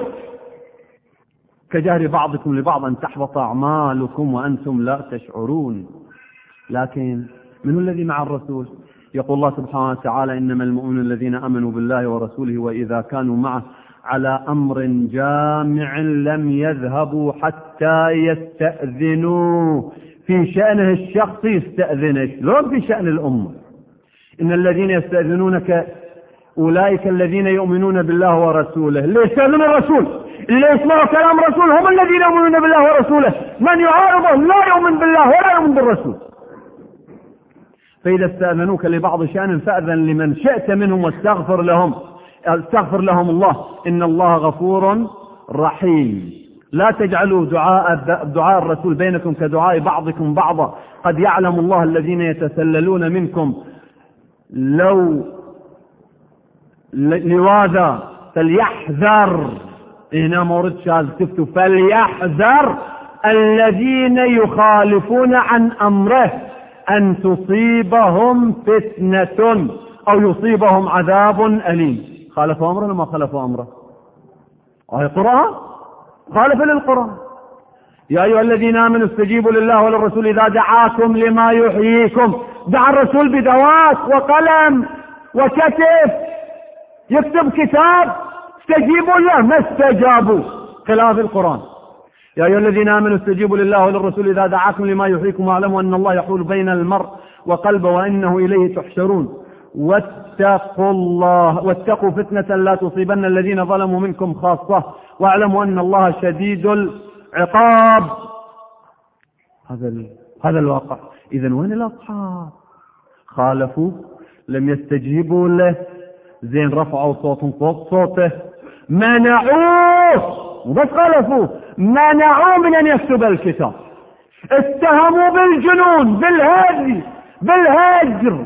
كجهر بعضكم لبعض أن تحبط أعمالكم وأنتم لا تشعرون. لكن من الذي مع الرسول؟ يقول الله سبحانه وتعالى إنما المؤمنون الذين آمنوا بالله ورسوله وإذا كانوا معه على أمر جامع لم يذهبوا حتى يستأذنوه. في شأنه الشخصي يستأذنك، لو في شأن الأمة. إن الذين يستأذنونك أولئك الذين يؤمنون بالله ورسوله. اللي يستأذن الرسول، اللي يسمعوا كلام الرسول هم الذين يؤمنون بالله ورسوله. من يعارضه لا يؤمن بالله ولا يؤمن بالرسول. فإذا استأذنوك لبعض شأن فأذن لمن شئت منهم واستغفر لهم، استغفر لهم الله إن الله غفور رحيم. لا تجعلوا دعاء الرسول بينكم كدعاء بعضكم بعضا قد يعلم الله الذين يتسللون منكم لواذا فليحذر هنا مورد شاذ كتبت فليحذر الذين يخالفون عن أمره أن تصيبهم فتنة أو يصيبهم عذاب أليم. خالفوا أمره ولا ما خالفوا أمره؟ آية قرآن خالف للقرآن. يا أيها الذين آمنوا استجيبوا لله وللرسول إذا دعاكم لما يحييكم. دعا الرسول بدوات وقلم وكتف يكتب كتاب، استجيبوا له ما استجابوا، خلاف القرآن. يا أيها الذين آمنوا استجيبوا لله وللرسول إذا دعاكم لما يحييكم واعلموا أن الله يحول بين المرء وقلبه وإنه إليه تحشرون واتقوا الله واتقوا فتنة لا تصيبن الذين ظلموا منكم خاصة واعلموا أن الله شديد العقاب. هذا الواقع. إذن وين الأصحاب؟ خالفوا، لم يستجيبوا له، زين رفعوا صوتهم فوق صوته، منعوه، وبس خالفوه، منعوه من أن يكتب الكتاب، اتهموا بالجنون، بالهجر.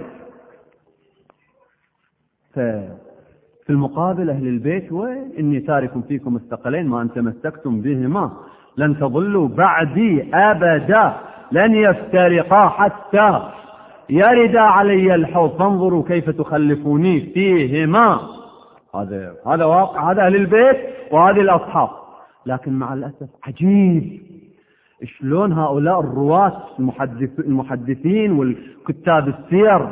في المقابل أهل البيت وين؟ إني تارك فيكم الثقلين ما أن تمسكتم بهما لن تضلوا بعدي أبدا، لن يفترقا حتى يردا علي الحوض فانظروا كيف تخلفوني فيهما. هذا واقع، هذا أهل البيت وهذه الأصحاب. لكن مع الأسف عجيب شلون هؤلاء الرواة المحدثين والكتاب السير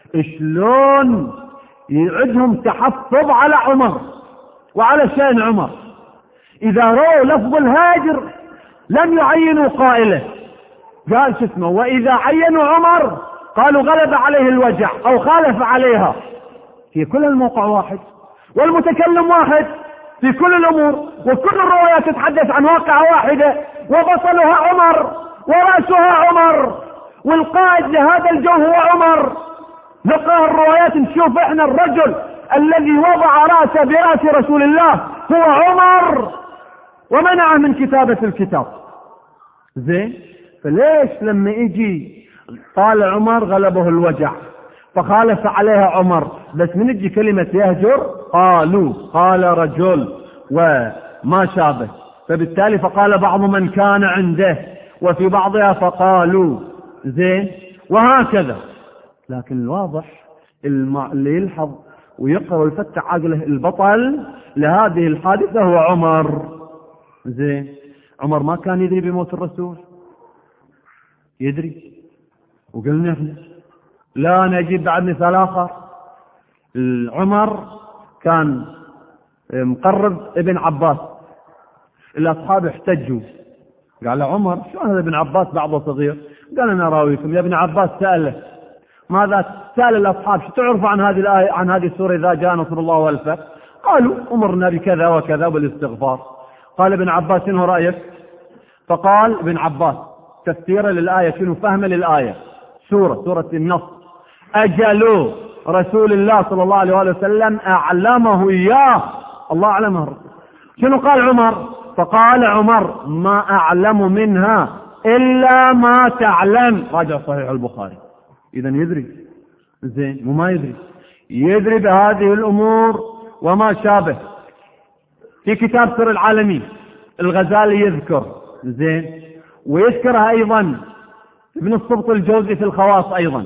شلون يعدهم تحفظ على عمر وعلى شأن عمر. إذا رأوا لفظ الهاجر لم يعينوا قائله، قال شو اسمه، وإذا عينوا عمر قالوا غلب عليه الوجع أو خالف عليها. في كل الموقع واحد والمتكلم واحد في كل الأمور، وكل الروايات تتحدث عن واقعة واحدة، وبطلها عمر ورأسها عمر والقائد لهذا الجو هو عمر. نقرأ الروايات نشوف احنا الرجل الذي وضع رأسه برأس رسول الله هو عمر ومنعه من كتابة الكتاب. زين، فليش لما يجي قال عمر غلبه الوجع فخالف عليها عمر، بس من يجي كلمة يهجر قال رجل وما شابه، فبالتالي فقال بعض من كان عنده وفي بعضها فقالوا. زين، وهكذا. لكن الواضح اللي يلحظ ويقرأ ويفتح عقله البطل لهذه الحادثة هو عمر. زين، عمر ما كان يدري بموت الرسول؟ يدري، وقلنا احنا لا نجيب بعد مثال آخر. عمر كان مقرب ابن عباس، الأصحاب احتجوا، قال عمر شو هذا ابن عباس بعضه صغير؟ قال أنا راويكم. يا ابن عباس سأله ماذا؟ سأل الأصحاب شو تعرفوا عن هذه الآية، عن هذه السورة إذا جاء نصر الله والفتح؟ قالوا أمرنا بكذا وكذا بالاستغفار. قال ابن عباس شنو رأيك؟ فقال ابن عباس تفسير للآية شنو فهم للآية، سورة النصر، أجل رسول الله صلى الله عليه وسلم أعلمه إياه، الله أعلمه. شنو قال عمر؟ فقال عمر ما أعلم منها إلا ما تعلم، راجع صحيح البخاري. إذن يدري. زين، وما يدري بهذه الأمور وما شابه. في كتاب سر العالمين الغزالي يذكر، زين، ويذكرها أيضا ابن السبط الجوزي في الخواص أيضا،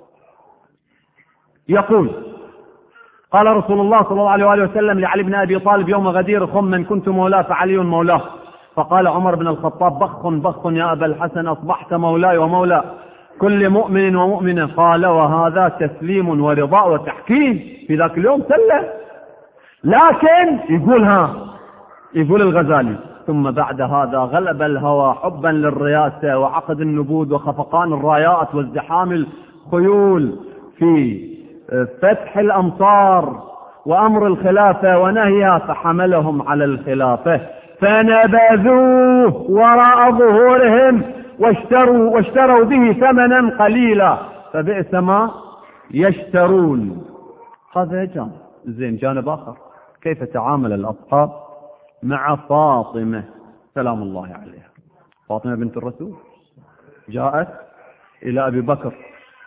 يقول قال رسول الله صلى الله عليه وسلم لعلي بن أبي طالب يوم غدير خم من كنت مولاه فعلي مولاه. فقال عمر بن الخطاب بخ يا أبا الحسن أصبحت مولاي ومولى كل مؤمن ومؤمنة. قال وهذا تسليم ورضاء وتحكيم. في ذاك اليوم سلم، لكن يقول الغزالي ثم بعد هذا غلب الهوى حبا للرياسة وعقد النبوذ وخفقان الرايات وازدحام الخيول في فتح الأمصار وأمر الخلافة ونهيها، فحملهم على الخلافة فنبذوه وراء ظهورهم واشتروا به ثمنا قليلا فبئس ما يشترون. هذا جانب. زين، جانب آخر، كيف تعامل الأصحاب مع فاطمة سلام الله عليها. فاطمة بنت الرسول جاءت إلى أبي بكر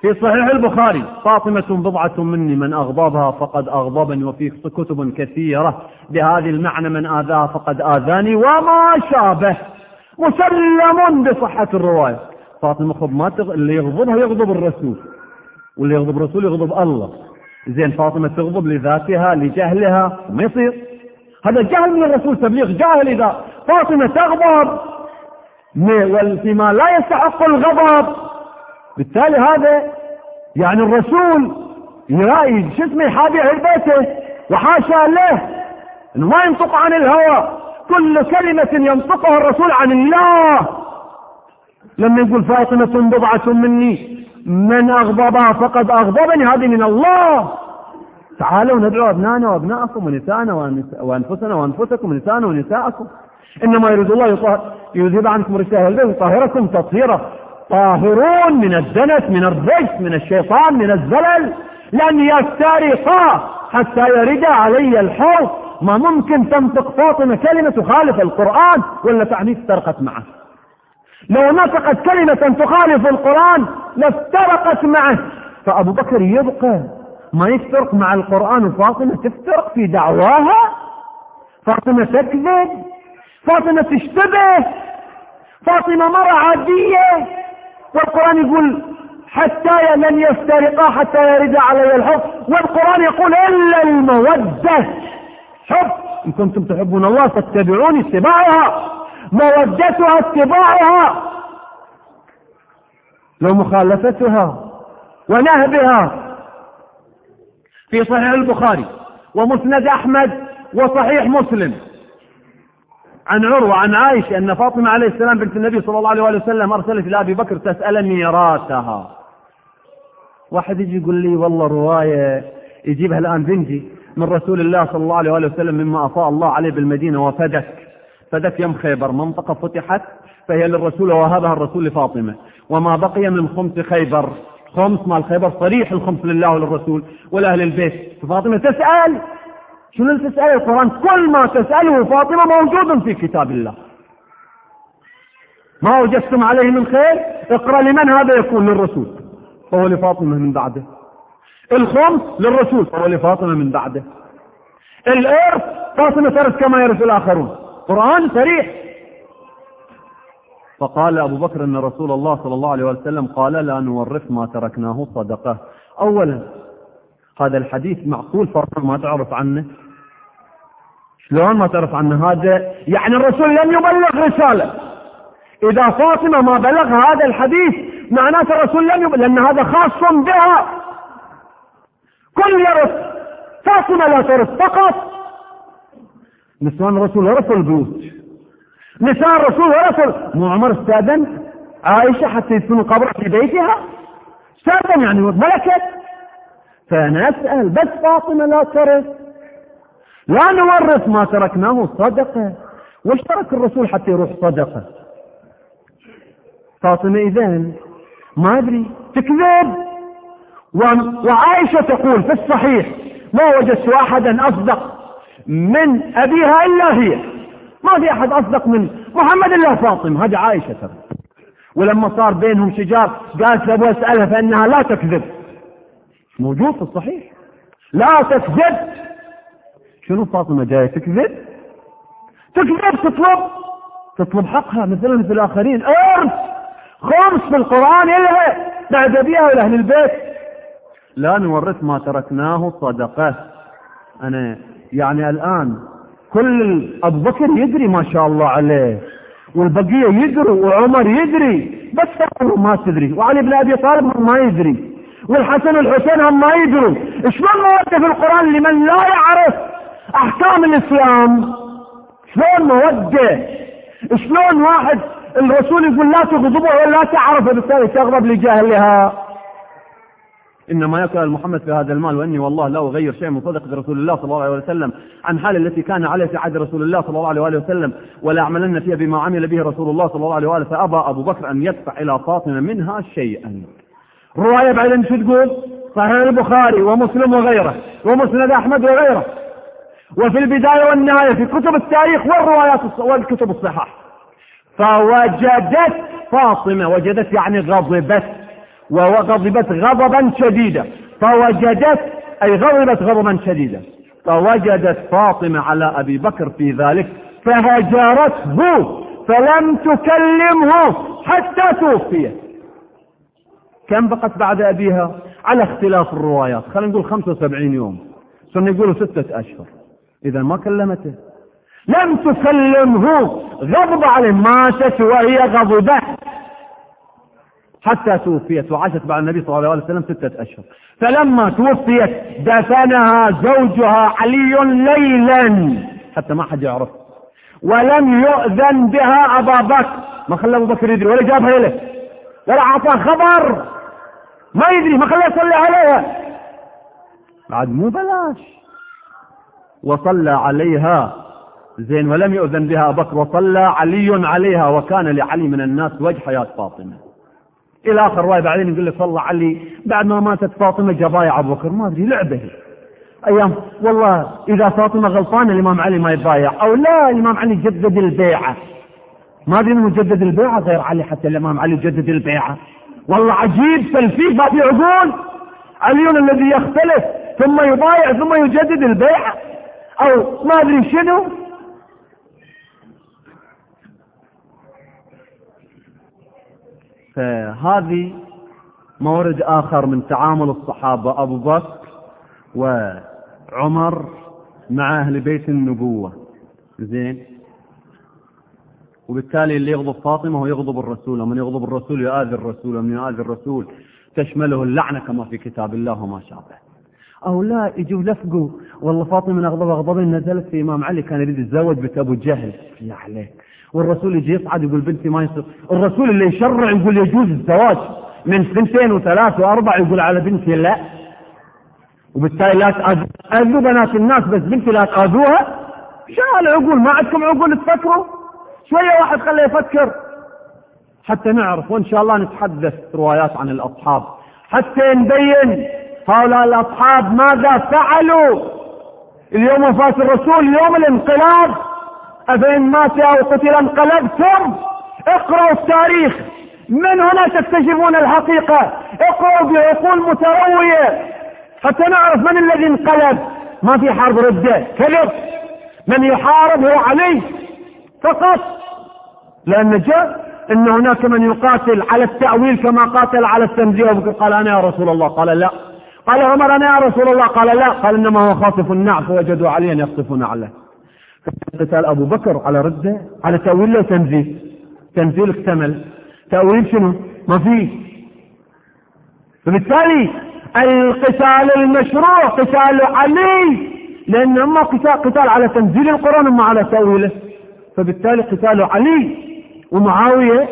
في صحيح البخاري: فاطمة بضعة مني، من أغضبها فقد أغضبني. وفي كتب كثيرة بهذه المعنى: من آذاها فقد آذاني، وما شابه. مسلم بصحة الرواية. فاطمة اللي يغضبها يغضب الرسول، واللي يغضب الرسول يغضب الله. زين فاطمة تغضب لذاتها لجهلها؟ ما يصير، هذا جهل من الرسول، تبليغ جاهل. إذا فاطمة تغضب فيما لا يستحق الغضب، بالتالي هذا يعني الرسول يرأي يحابي أهل بيته، وحاشا له إنه ما ينطق عن الهوى، كل كلمة ينطقها الرسول عن الله. لما يقول فاطمة بضعة مني، من أغضبها فقد أغضبني، هذه من الله. تعالوا ندعو أبنائنا وأبناءكم ونساءنا وأنفسنا وأنفسكم ونساءنا ونساءكم. إنما يريد الله يذهب عنكم رجس أهل البيت ويطهركم تطهيرا. طاهرون من الدنس، من الرجس، من الشيطان، من الزلل، لن يفترقا حتى يرد علي الحوض. ما ممكن تنطق فاطمة كلمة تخالف القرآن ولا تعني افترقت معه. لو نطقت كلمة تخالف القرآن لافترقت معه. فأبو بكر يبقى ما يفترق مع القرآن، وفاطمة تفترق في دعواها. فاطمة تكذب، فاطمة تشتبه، فاطمة مرة عادية، والقرآن يقول حتى لن يفترقا حتى يرد علي الحب، والقرآن يقول إلا المودة. حب، إن كنتم تحبون الله فاتبعوني، اتباعها، مودتها اتباعها، لو مخالفتها ونهبها. في صحيح البخاري ومسند أحمد وصحيح مسلم عن عروة عن عائشة أن فاطمة عليه السلام بنت النبي صلى الله عليه وسلم أرسلت إلى أبي بكر تسأل ميراثها. واحد يجي يقول لي والله رواية يجيبها الآن بنجي من رسول الله صلى الله عليه وسلم مما أفاء الله عليه بالمدينة فدك يوم خيبر، منطقة فتحت فهي للرسول ووهبها الرسول لفاطمة، وما بقي من خمس خيبر، خمس مال خيبر صريح الخمس لله وللرسول ولأهل البيت. فاطمة تسأل، شنو اللي تسأل؟ القرآن كل ما تسأله فاطمة موجود في كتاب الله. ما وجدتم عليه من خير اقرأ لمن هذا يكون للرسول فهو لفاطمة من بعده. الخمس للرسول فهو لفاطمة من بعده. الإرث فاطمة ترث كما يرث الآخرون، قرآن صريح. فقال أبو بكر أن رسول الله صلى الله عليه وسلم قال لا نورث ما تركناه صدقة. أولا هذا الحديث معقول فاطمة ما تعرف عنه؟ شلون ما تعرف عنه؟ هذا يعني الرسول لم يبلغ رسالة. إذا فاطمة ما بلغ هذا الحديث معناته الرسول لم يبلغ، لأن هذا خاص بها. كل يرث، فاطمة لا ترث فقط. نسوان الرسول ورثوا البيوت، نساء الرسول ورثوا. مو عمر استأذن عائشة حتى يدفنوا قبرها في بيتها؟ استأذن يعني ملكت. فأنا أسأل بس فاطمة لا ترث. لا نورث ما تركناه صدقة. وش ترك الرسول حتى يروح صدقة؟ فاطمة إذن ما أدري تكذب. وعائشة تقول في الصحيح ما وجدت أحدا أصدق من أبيها إلا هي، ما في أحد أصدق من محمد إلا فاطمة. هذه عائشة ترى. ولما صار بينهم شجار قالت له أسألها فإنها لا تكذب، موجود في الصحيح لا تكذب. شنو فاطمة جاية تكذب؟ تطلب حقها مثل الآخرين. إرث خمس في القرآن إلها بعد أبيها ولأهل البيت. لا نورث ما تركناه صدقة. أنا يعني الآن كل أبو بكر يدري ما شاء الله عليه، والبقية يدروا، وعمر يدري، بس فاطمة ما تدري، وعلي بن أبي طالب ما يدري، والحسن والحسين هم ما يدروا. شلون مودة في القرآن لمن لا يعرف أحكام الإسلام؟ شلون مودة؟ شلون واحد الرسول يقول لا تغضبه ولا تعرف بالتالي تغضب لجهلها؟ إنما يقال محمد في هذا المال وإني والله لا أغير شيء من صدقة رسول الله صلى الله عليه وسلم عن حال التي كان عليها في عهد رسول الله صلى الله عليه وسلم، ولا أعملن فيها بما عمل به رسول الله صلى الله عليه وسلم. فأبى أبو بكر أن يدفع إلى فاطمة منها شيئا. رواية بعدين شو تقول؟ صحيح البخاري ومسلم وغيره ومسند أحمد وغيره، وفي البداية والنهاية في كتب التاريخ والروايات والكتب الصحاح. فوجدت فاطمة، وجدت يعني غضبت، وغضبت غضبا شديدا، فوجدت أي غضبت غضبا شديدا، فوجدت فاطمة على أبي بكر في ذلك فهجرته فلم تكلمه حتى توفيت. كم بقت بعد أبيها؟ على اختلاف الروايات، خلينا نقول 75 يوم، ثم يقولوا 6 أشهر. إذا ما كلمته، لم تكلمه، غضب عليه، ماتت وهي غضبة حتى توفيت، وعاشت بعد النبي صلى الله عليه وسلم 6 أشهر. فلما توفيت دفنها زوجها علي ليلا حتى ما حد يعرف، ولم يؤذن بها أبا بكر، ما خلى أبو بكر يدري ولا جابها له ولا أعطاه خبر، ما يدري، ما خلى يصلي عليها بعد، مو بلاش. وصلى عليها زين ولم يؤذن بها أبو بكر، وصلى علي عليها، وكان لعلي من الناس وجه حياة فاطمة. إلى آخر رواية بعدين يقول لك صلى علي بعد ما ماتت فاطمة جبايع أبو بكر، ما أدري لعبه أيام. والله إذا فاطمة غلطانة الإمام علي ما يتبايع، أو لا الإمام علي جدد البيعة، ما أدري إنه جدد البيعة غير علي، حتى الإمام علي جدد البيعة. والله عجيب تلفيق ما في عقول. علي الذي يختلف ثم يبايع ثم يجدد البيعة، أو ما أدري شنو. فهذه مورد آخر من تعامل الصحابة أبو بكر وعمر مع أهل بيت النبوة، زين. وبالتالي اللي يغضب فاطمة هو يغضب الرسول، ومن يغضب الرسول يؤذي الرسول، ومن يؤذي الرسول تشمله اللعنة كما في كتاب الله وما شابه. أو لا يجوا لفقوا والله فاطمة من أغضب غضبا نزلت في إمام علي كان يريد يتزوج بنت أبو جهل، يا عليك. والرسول يجي يصعد يقول بنتي ما يصير، الرسول اللي يشرع يقول يجوز الزواج من 2 و3 و4 يقول على بنتي لا. وبالتالي لا تأذوا بنات الناس، بس بنتي لا تأذوها. شو العقول؟ ما عندكم عقول تفكروا شوية؟ واحد خليه يفكر حتى نعرف. وإن شاء الله نتحدث روايات عن الأصحاب حتى نبين هؤلاء الأصحاب ماذا فعلوا اليوم وفاة الرسول، يوم الانقلاب. أفإن مات أو قتل انقلبتم. اقرأوا التاريخ، من هنا تكتشفون الحقيقة. اقرأوا بعقول متروية حتى نعرف من الذي انقلب. ما في حرب ردة، كذب. من يحارب هو علي فقط، لأن جاء إن هناك من يقاتل على التأويل كما قاتل على التنزيه. قال أنا يا رسول الله، قال لا. قال عمر أنا يا رسول الله، قال لا. قال إنما هو خاطف النعف ووجدوا عليا يخطف نعله. قتال أبو بكر على ردة، على تأويل له تنزيه. تنزيل اكتمل، تأويل شنو؟ ما فيه. فبالتالي القتال المشروع قتال علي، لأن أما قتال على تنزيل القرآن أما على تأويله. فبالتالي قتال علي ومعاوية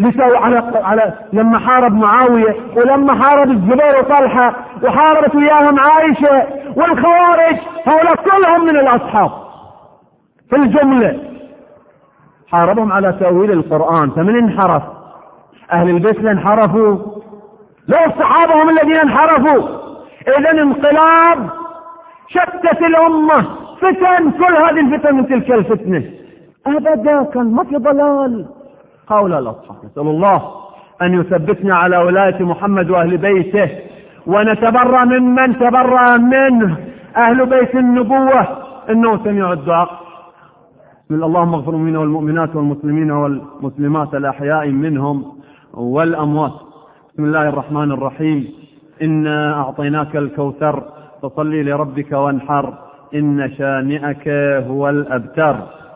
على لما حارب معاوية، ولما حارب الزبير وطلحة، وحاربت وياهم عائشة والخوارج، هؤلاء كلهم من الأصحاب في الجملة حاربهم على تأويل القرآن. فمن انحرف؟ أهل البيت اللي انحرفوا؟ لا، الصحابة هم الذين انحرفوا. إذن انقلاب شتت الأمة، فتن، كل هذه الفتن من تلك الفتنة أبدا كان ما في ضلال. قول الأصحاب نسأل الله أن يثبتنا على ولاية محمد وأهل بيته، ونتبرأ ممن تبرأ منه أهل بيت النبوة، إنه سميع الدعاء. بسم الله. اللهم اغفر لنا والمؤمنات والمسلمين والمسلمات الأحياء منهم والأموات. بسم الله الرحمن الرحيم. إنا أعطيناك الكوثر فصلي لربك وانحر، إن شانئك هو الأبتر.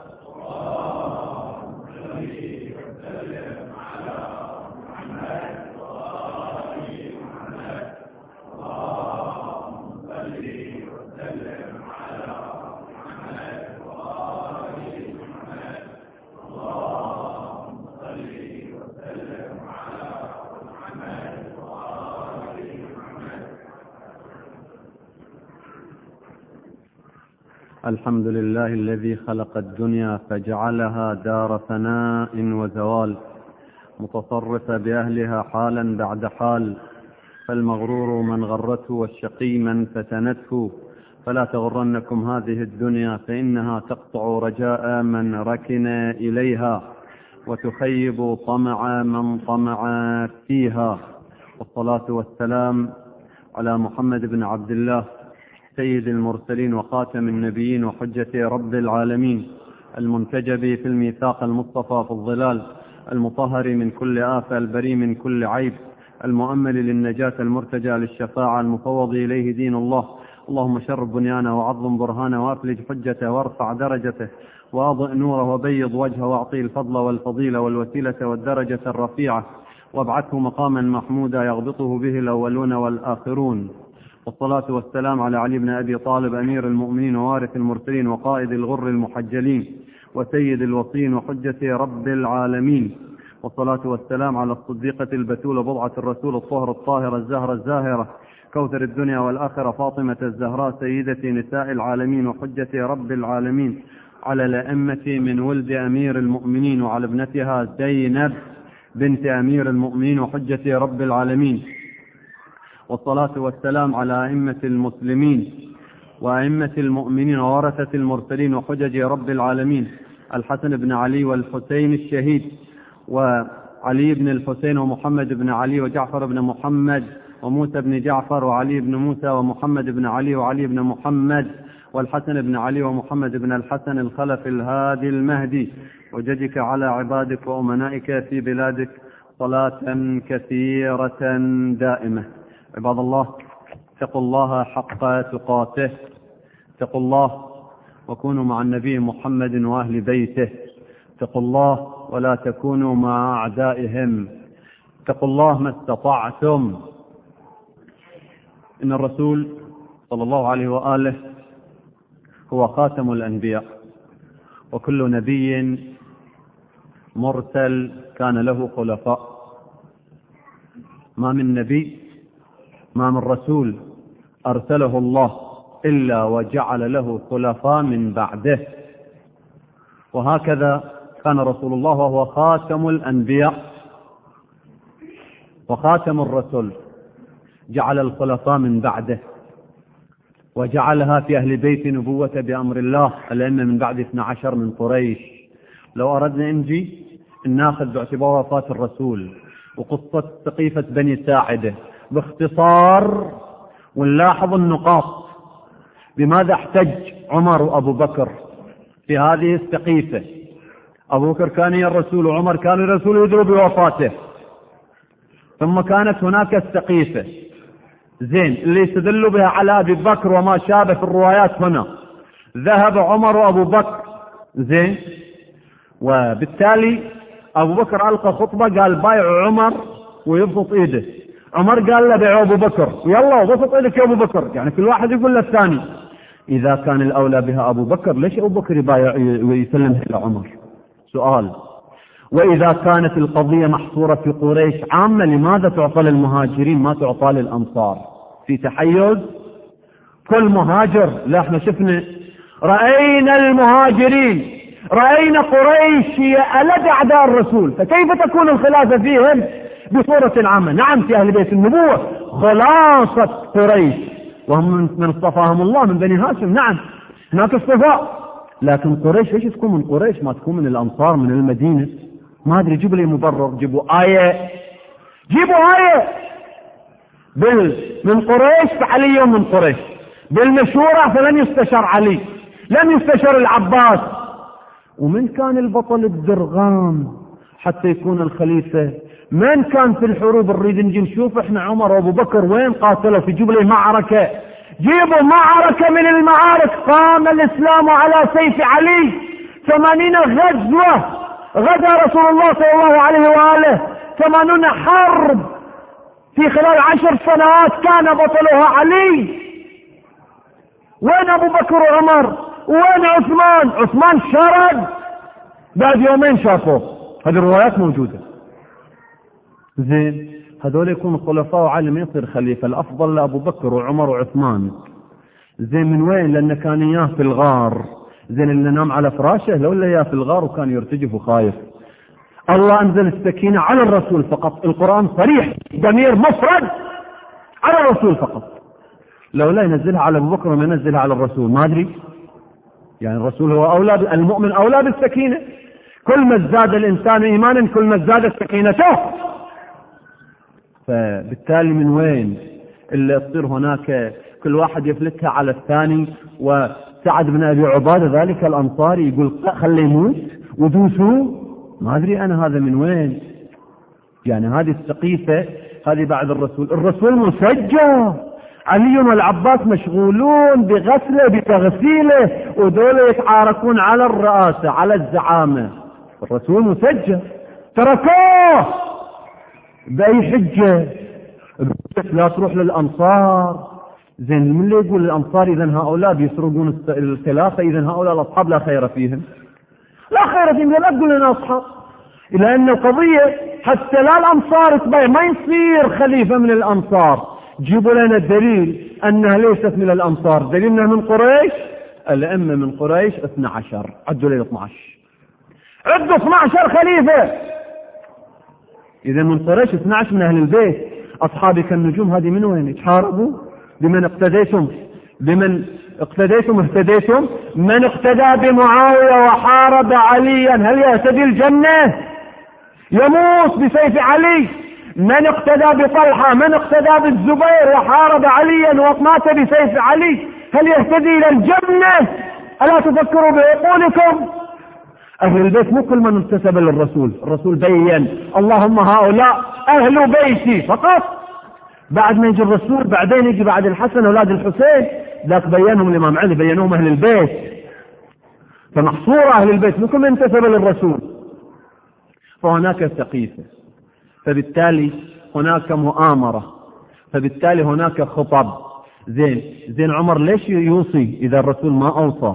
الحمد لله الذي خلق الدنيا فجعلها دار فناء وزوال، متصرف بأهلها حالا بعد حال، فالمغرور من غرته والشقي من فتنته، فلا تغرنكم هذه الدنيا فإنها تقطع رجاء من ركن إليها، وتخيب طمع من طمع فيها، والصلاة والسلام على محمد بن عبد الله سيد المرسلين وخاتم النبيين وحجة رب العالمين، المنتجب في الميثاق المصطفى في الظلال، المطهر من كل آفة، البري من كل عيب، المؤمل للنجاة، المرتجى للشفاعة، المفوض إليه دين الله. اللهم شرب بنيانه وعظم برهانه وأفلج حجته وارفع درجته وأضئ نوره وبيض وجهه وأعطيه الفضل والفضيلة والوسيلة والدرجة الرفيعة، وابعثه مقاما محمودا يغبطه به الأولون والآخرون. والصلاة والسلام على علي بن أبي طالب أمير المؤمنين ووارث المرسلين وقائد الغر المحجلين وسيد الوصين وحجة رب العالمين. والصلاة والسلام على الصديقة البتول بضعة الرسول الطهر الطاهرة الزهرة الزاهرة كوثر الدنيا والآخرة فاطمة الزهراء سيدة نساء العالمين وحجة رب العالمين، على الأئمة من ولد أمير المؤمنين وعلى ابنتها زينب بنت أمير المؤمنين وحجة رب العالمين. والصلاة والسلام على أئمة المسلمين وأئمة المؤمنين وورثة المرسلين وحجج رب العالمين، الحسن بن علي والحسين الشهيد وعلي بن الحسين ومحمد بن علي وجعفر بن محمد وموسى بن جعفر وعلي بن موسى ومحمد بن علي وعلي بن محمد والحسن بن علي ومحمد بن الحسن الخلف الهادي المهدي، وجدك على عبادك وأمنائك في بلادك صلاة كثيرة دائمة. عباد الله، اتقوا الله حق تقاته، اتقوا الله وكونوا مع النبي محمد وأهل بيته، اتقوا الله ولا تكونوا مع أعدائهم، اتقوا الله ما استطعتم. إن الرسول صلى الله عليه وآله هو خاتم الأنبياء، وكل نبي مرسل كان له خلفاء. ما من نبي، ما من رسول أرسله الله إلا وجعل له خلفاء من بعده، وهكذا كان رسول الله وهو خاتم الأنبياء وخاتم الرسل، جعل الخلفاء من بعده وجعلها في أهل بيت نبوة بأمر الله، الأئمة من بعد 12 من قريش. لو أردنا نجي ناخذ باعتبار وفاة الرسول وقصة سقيفة بني ساعدة باختصار ونلاحظ النقاط. بماذا احتج عمر وأبو بكر في هذه السقيفة؟ أبو بكر كان يا الرسول وعمر كان الرسول يدروا بوفاته، ثم كانت هناك السقيفة زين اللي يستدلوا بها على أبي بكر وما شابه في الروايات. هنا ذهب عمر وأبو بكر زين، وبالتالي أبو بكر ألقى خطبة قال بايع عمر ويبسط إيده، عمر قال له بيع أبو بكر ويلا وبسط إيدك يا أبو بكر، يعني كل واحد يقول للثاني. إذا كان الأولى بها أبو بكر ليش أبو بكر يبايع ويسلمها إلى عمر؟ سؤال. وإذا كانت القضية محصورة في قريش عامة لماذا تعطى للمهاجرين ما تعطى للأنصار؟ في تحيز كل مهاجر. لا احنا شفنا رأينا المهاجرين، رأينا قريش هي ألد أعداء الرسول، فكيف تكون الخلافة فيهم بصورة عامة؟ نعم في أهل بيت النبوة خلاصة قريش وهم من اصطفاهم الله من بني هاشم، نعم هناك اصطفاء، لكن قريش ليش تكون من قريش ما تكون من الأنصار من المدينة؟ ما أدري، جيبوا لي مبرر، جيبوا آية، جيبوا آية من قريش فعلي من قريش، بالمشورة فلم يستشر علي، لم يستشر العباس. ومن كان البطل الدرغام حتى يكون الخليفة؟ من كان في الحروب؟ نريد نجي نشوف احنا عمر وابو بكر وين قاتلوا في جيبوا لي معركة، جيبوا معركة من المعارك قام الإسلام على سيف علي. 80 غزوة غزا رسول الله صلى الله عليه وآله، 80 حرب في خلال 10 سنوات كان بطلها علي. وين أبو بكر وعمر؟ وين عثمان؟ عثمان شرد بعد يومين شافوه، هذه الروايات موجودة. زين هذول يكونوا خلفاء وعلي ما يصير خليفة، الأفضل لأبو بكر وعمر وعثمان. زين من وين؟ لأنه كان إياه في الغار، زين اللي نام على فراشه لو اللي إياه في الغار وكان يرتجف وخايف. الله أنزل السكينة على الرسول فقط، القرآن صريح ضمير مفرد على الرسول فقط، لو لا ينزلها على أبو بكر وما ينزلها على الرسول ما أدري، يعني الرسول هو أولى، المؤمن أولى بالسكينة. كل ما ازداد الإنسان إيمانا كل ما ازدادت سكينته. فبالتالي من وين اللي تصير هناك كل واحد يفلتها على الثاني؟ وسعد بن أبي عبادة ذلك الأنصاري يقول خلي يموت ودوسوا، ما أدري أنا هذا من وين. يعني هذه السقيفة هذه بعد الرسول مسجى، علي والعباس مشغولون بغسله بتغسيله، ودول يتعاركون على الرئاسة على الزعامة. الرسول مسجى تركوه بأي حجة؟ لا تروح للأنصار. زين من اللي يقول الأنصار إذن هؤلاء بيسرقون الخلافة، إذن هؤلاء الأصحاب لا خير فيهم؟ لا خير فيهم، لا تقول لنا أصحاب. إلى أن القضية حتى لا الأنصار تبين ما يصير خليفة من الأنصار. جيبوا لنا الدليل أنها ليست من الأنصار، دليلنا من قريش. الأئمة من قريش 12، عدوا لي 12، عدوا 12 خليفة. إذا من قريش 12 من أهل البيت. أصحابي كالنجوم هذه من وين؟ يتحاربوا؟ بمن اقتديتم؟ بمن اقتديتم اهتديتم؟ من اقتدى بمعاوية وحارب عليا هل يهتدي الجنة؟ يموت بسيف علي. من اقتدى بطلحة، من اقتدى بالزبير وحارب عليا ومات بسيف علي هل يهتدي إلى الجنة؟ ألا تفكروا بعقولكم؟ أهل البيت مو كل من انتسب للرسول. الرسول بيّن اللهم هؤلاء أهل بيتي فقط. بعد ما يجي الرسول بعدين يجي بعد الحسن أولاد الحسين، ذاك بيّنهم الإمام علي، بيّنهم أهل البيت. فمحصورة أهل البيت مو كل من انتسب للرسول. فهناك سقيفة، فبالتالي هناك مؤامرة، فبالتالي هناك خطب. زين عمر ليش يوصي إذا الرسول ما أوصى؟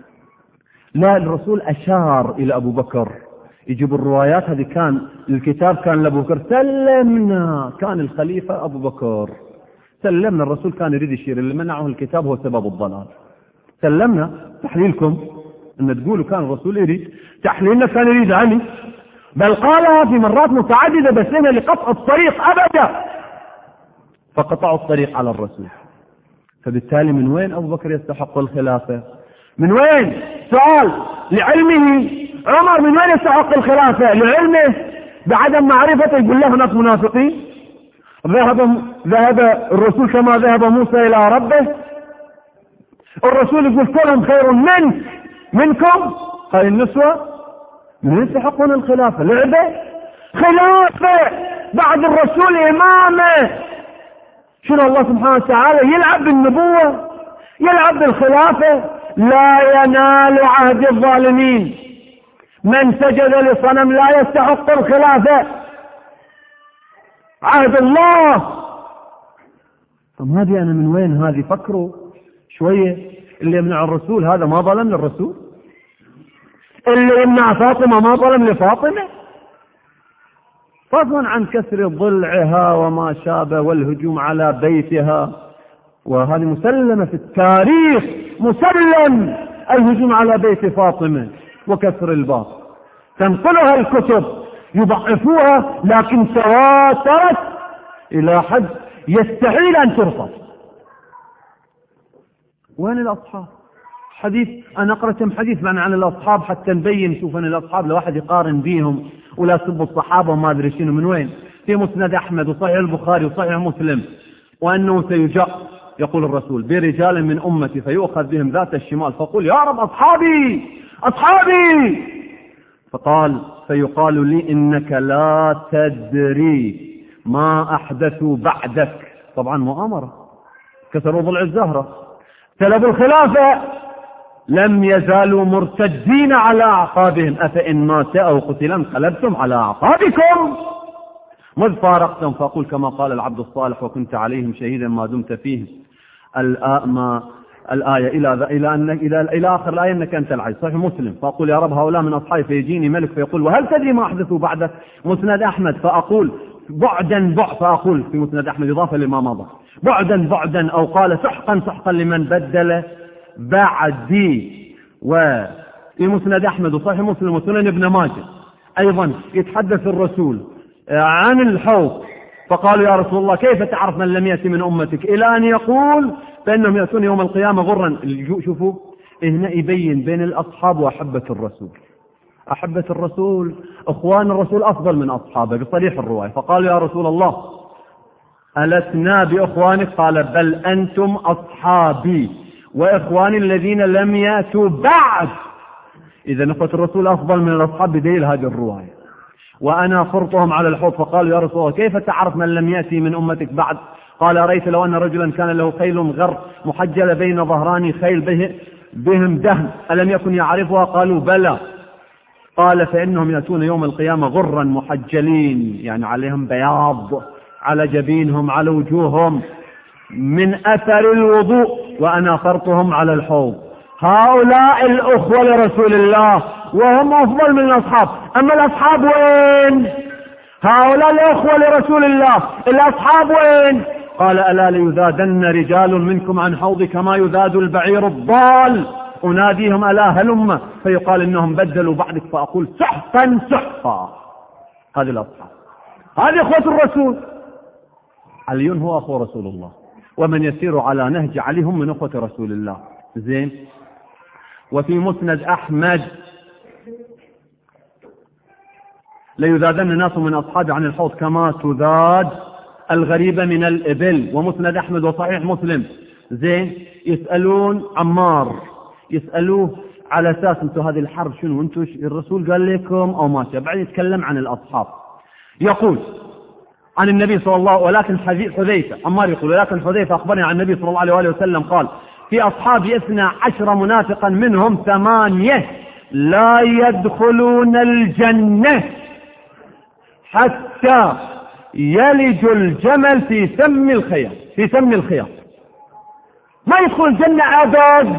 لا، الرسول أشار إلى أبو بكر. يجيب الروايات هذه، كان الكتاب كان لأبو بكر، سلمنا، كان الخليفة أبو بكر، سلمنا. الرسول كان يريد يشير اللي منعه الكتاب هو سبب الضلال. سلمنا. تحليلكم أن تقولوا كان الرسول يريد، تحليلنا كان يريد علي، بل قالها في مرات متعددة بس هنا لقطع الطريق أبدا، فقطعوا الطريق على الرسول. فبالتالي من وين أبو بكر يستحق الخلافة؟ من وين؟ سؤال. لعلمه عمر من وين يستحق الخلافة؟ لعلمه بعدم معرفته. يقول له هناك منافقين، ذهب الرسول كما ذهب موسى إلى ربه. الرسول يقول كلهم خير منكم. هاي النسوة من يستحقون الخلافة؟ لعبة خلافة بعد الرسول إمامه. شنو الله سبحانه وتعالى يلعب بالنبوة، يلعب بالخلافة؟ لا ينال عهد الظالمين. من سجد لصنم لا يستحق الخلافة. عهد الله. طب هذه أنا من وين هذه؟ فكروا شوية. اللي يمنع الرسول هذا ما ظلم للرسول؟ اللي يمنع فاطمة ما ظلم لفاطمة؟ فضلا عن كسر ضلعها وما شابه والهجوم على بيتها، وهذه مسلمة في التاريخ، مسلم الهجوم على بيت فاطمة وكسر الباب. تنقلها الكتب يضعفوها، لكن تواترت إلى حد يستحيل أن ترفض. وين الأصحاب؟ حديث أنا قرأت حديث عن الأصحاب حتى نبين. شوف أن الأصحاب لواحد يقارن بيهم ولا سبوا الصحابة وما أدري شنو من وين. في مسند أحمد وصحيح البخاري وصحيح مسلم، وأنه سيجاء يقول الرسول برجال من أمتي فيؤخذ بهم ذات الشمال فقول يا رب أصحابي أصحابي، فقال فيقال لي إنك لا تدري ما أحدثوا بعدك. طبعا مؤامرة، كسروا ضلع الزهرة، سلبوا الخلافة، لم يزالوا مرتدين على أعقابهم، أفإن مات أو قتلا انقلبتم على أعقابكم مذ فارقتم. فأقول كما قال العبد الصالح وكنت عليهم شهيدا ما دمت فيهم. الآية إلى آخر الآية إنك أنت العزيز. صحيح مسلم. فأقول يا رب هؤلاء من أصحابي، فيجيني ملك فيقول وهل تدري ما أحدثوا بعدك؟ مسند أحمد. فأقول بعدا فأقول في مسند أحمد إضافة لما مضى بعدا أو قال سحقا لمن بدل بعدي. وفي مسند أحمد وصحيح مسلم وسنن ابن ماجه أيضا يتحدث الرسول عن الحوض، فقالوا يا رسول الله كيف تعرف من لم يأتي من أمتك، إلى أن يقول فإنهم يأتون يوم القيامة غرا. شوفوا هنا يبين بين الأصحاب وأحبة الرسول. أحبة الرسول إخوان الرسول أفضل من أصحابه بصريح الرواية. فقالوا يا رسول الله ألسنا بإخوانك؟ قال بل أنتم أصحابي وإخواني الذين لم يأتوا بعد. إذا إخوة الرسول أفضل من الأصحاب بدليل هذه الرواية. وأنا فرطهم على الحوض فقالوا يا رسول الله كيف تعرف من لم يأتي من أمتك بعد؟ قال أريت لو أن رجلا كان له خيل غر محجل بين ظهراني خيل بهم دهن ألم يكن يعرفها؟ قالوا بلى. قال فإنهم يأتون يوم القيامة غرا محجلين، يعني عليهم بياض على جبينهم على وجوههم من أثر الوضوء، وأنا فرطهم على الحوض. هؤلاء الأخوة لرسول الله وهم أفضل من الأصحاب. أما الأصحاب وين؟ هؤلاء الأخوة لرسول الله، الأصحاب وين؟ قال ألا ليذادن رجال منكم عن حوض كما يذاد البعير الضال، أناديهم ألا هلم فيقال إنهم بدلوا بعدك فأقول سحقا سحقا. هذه الأصحاب، هذه أخوة الرسول. علي هو أخو رسول الله، ومن يسير على نهج علي هم من أخوة رسول الله. زين. وفي مسند أحمد ليذادن ناس من أصحاب عن الحوض كما تذاد الغريبة من الإبل. ومسند أحمد وصحيح مسلم. زين. يسألون عمار، يسألوه على أساس أنتم هذه الحرب شنو؟ أنتم الرسول قال لكم أو ما شاء؟ بعد يتكلم عن الأصحاب يقول عن النبي صلى الله، ولكن حذيفة عمار يقول ولكن حذيفة أخبرني عن النبي صلى الله عليه وآله وسلم قال في أصحابي 12 منافقا منهم 8 لا يدخلون الجنة حتى يلج الجمل في سم الخياط، في سم الخياط، ما يدخل الجنة أبدا.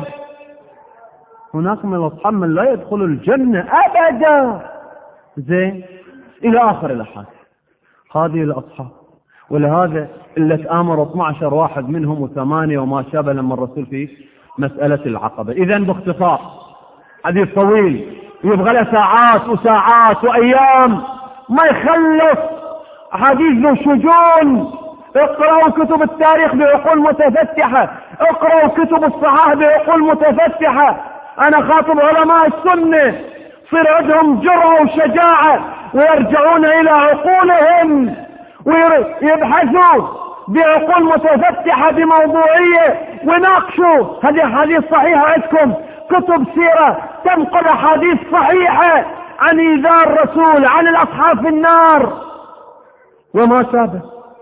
هناك من الأصحاب من لا يدخل الجنة أبدا. زين. إلى آخر الأحاديث. هذه الأصحاب. ولهذا اللي آمر 12 واحد منهم و8 وما شابه لما الرسول في مسألة العقبة. إذن باختصار حديث طويل يبغى له ساعات وساعات وأيام ما يخلص، حديث ذو شجون. اقرأوا كتب التاريخ بعقول متفتحة، اقرأوا كتب الصحاح بعقول متفتحة. أنا خاطب علماء السنة صير عندهم جرأة وشجاعة ويرجعون إلى عقولهم ويبحثوا بعقول متفتحة بموضوعية ويناقشوا هذه حديث صحيحة. عندكم كتب سيرة تنقل حديث صحيحة عن إيذاء الرسول، عن الأصحاب في النار وما شابه.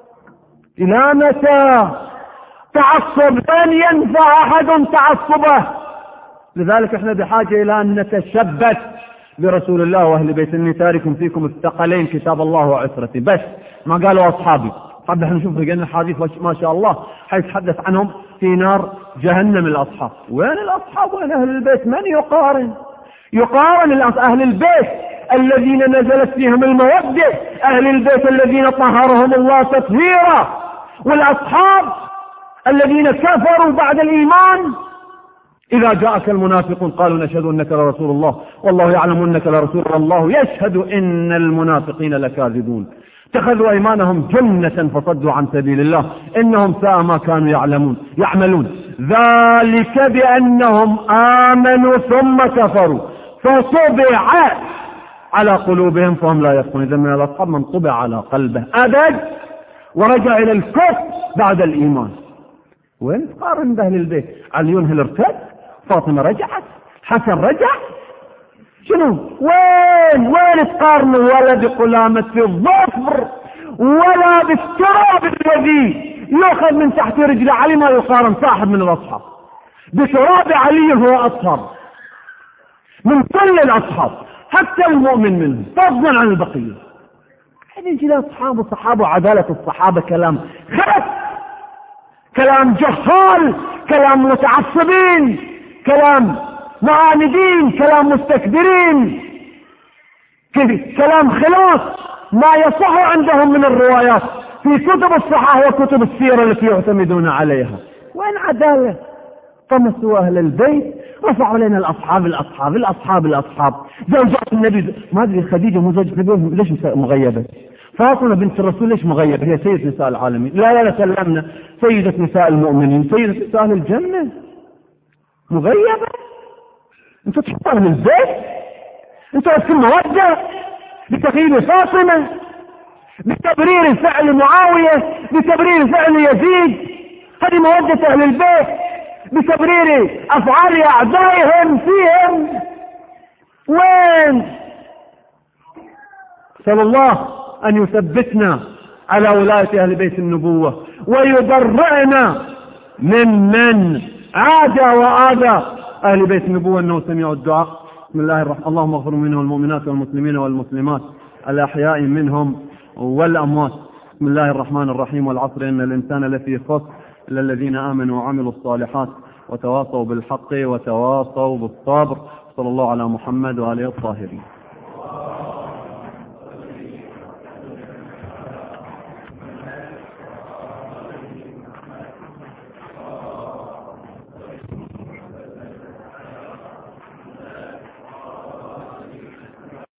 إلى متى تعصب؟ لن ينفع أحد تعصبه. لذلك احنا بحاجة إلى أن نتشبث برسول الله وأهل بيت. إني تارك فيكم الثقلين كتاب الله وعترتي. بس ما قالوا أصحابي. طب احنا نشوف رجالنا الحديث ما شاء الله حيتحدث عنهم في نار جهنم الأصحاب. وين الأصحاب وين أهل البيت؟ من يقارن؟ يقارن أهل البيت الذين نزلت فيهم المودة، أهل البيت الذين طهرهم الله تطهيرا، والأصحاب الذين كفروا بعد الإيمان. إذا جاءك المنافقون قالوا نشهد أنك لرسول الله والله يعلم أنك لرسول الله يشهد إن المنافقين لكاذبون. اتخذوا أيمانهم جنة فصدوا عن سبيل الله إنهم ساء ما كانوا يعملون. ذلك بأنهم آمنوا ثم كفروا فطبع على قلوبهم فهم لا يفقهون. إذا من الأصحاب من طبع على قلبه أبد ورجع إلى الكفر بعد الإيمان. وين تقارن بأهل البيت؟ علي هل ارتد؟ فاطمة رجعت؟ حسن رجع؟ شنو؟ وين تقارنوا؟ ولا بقلامة الظفر ولا بالتراب الذي يؤخذ من تحت رجل علي ما يقارن صاحب من الأصحاب. بتراب علي هو أطهر من كل الأصحاب حتى المؤمن منهم فضلا عن البقية. هذه الأصحاب والصحابة وعدالة الصحابة كلام خلف، كلام جهال، كلام متعصبين، كلام معاندين، كلام مستكبرين، كلام خلاف ما يصح عندهم من الروايات في كتب الصحاح وكتب السيرة التي يعتمدون عليها. وين عدالة؟ طمسوا أهل البيت، رفعوا لنا الأصحاب. زوجات النبي ما أدري خديجة مزوجة النبي ليش مغيبة؟ فاطمة بنت الرسول ليش مغيبة؟ هي سيدة نساء العالمين. لا سلمنا سيدة نساء المؤمنين، سيدة نساء أهل الجنة مغيبة. انتوا تحطوا من البيت، انتوا في مودة بتغييب فاطمة. بتبرير فعل معاوية، بتبرير فعل يزيد، هذه مودة أهل البيت، بتبرير أفعال أعدائهم فيهم. وين؟ نسأل الله أن يثبتنا على ولاية أهل بيت النبوة ويبرئنا من عادى وآذى أهل بيت النبوة، أنه سميع الدعاء. بسم الله الرحمن الرحيم. اللهم اغفر منه المؤمنات والمسلمين والمسلمات الأحياء منهم والأموات. بسم الله الرحمن الرحيم. والعصر إن الإنسان لفي خسر إلا الذين آمنوا وعملوا الصالحات وتواصوا بالحق وتواصوا بالصبر. صلى الله على محمد وآله الطاهرين.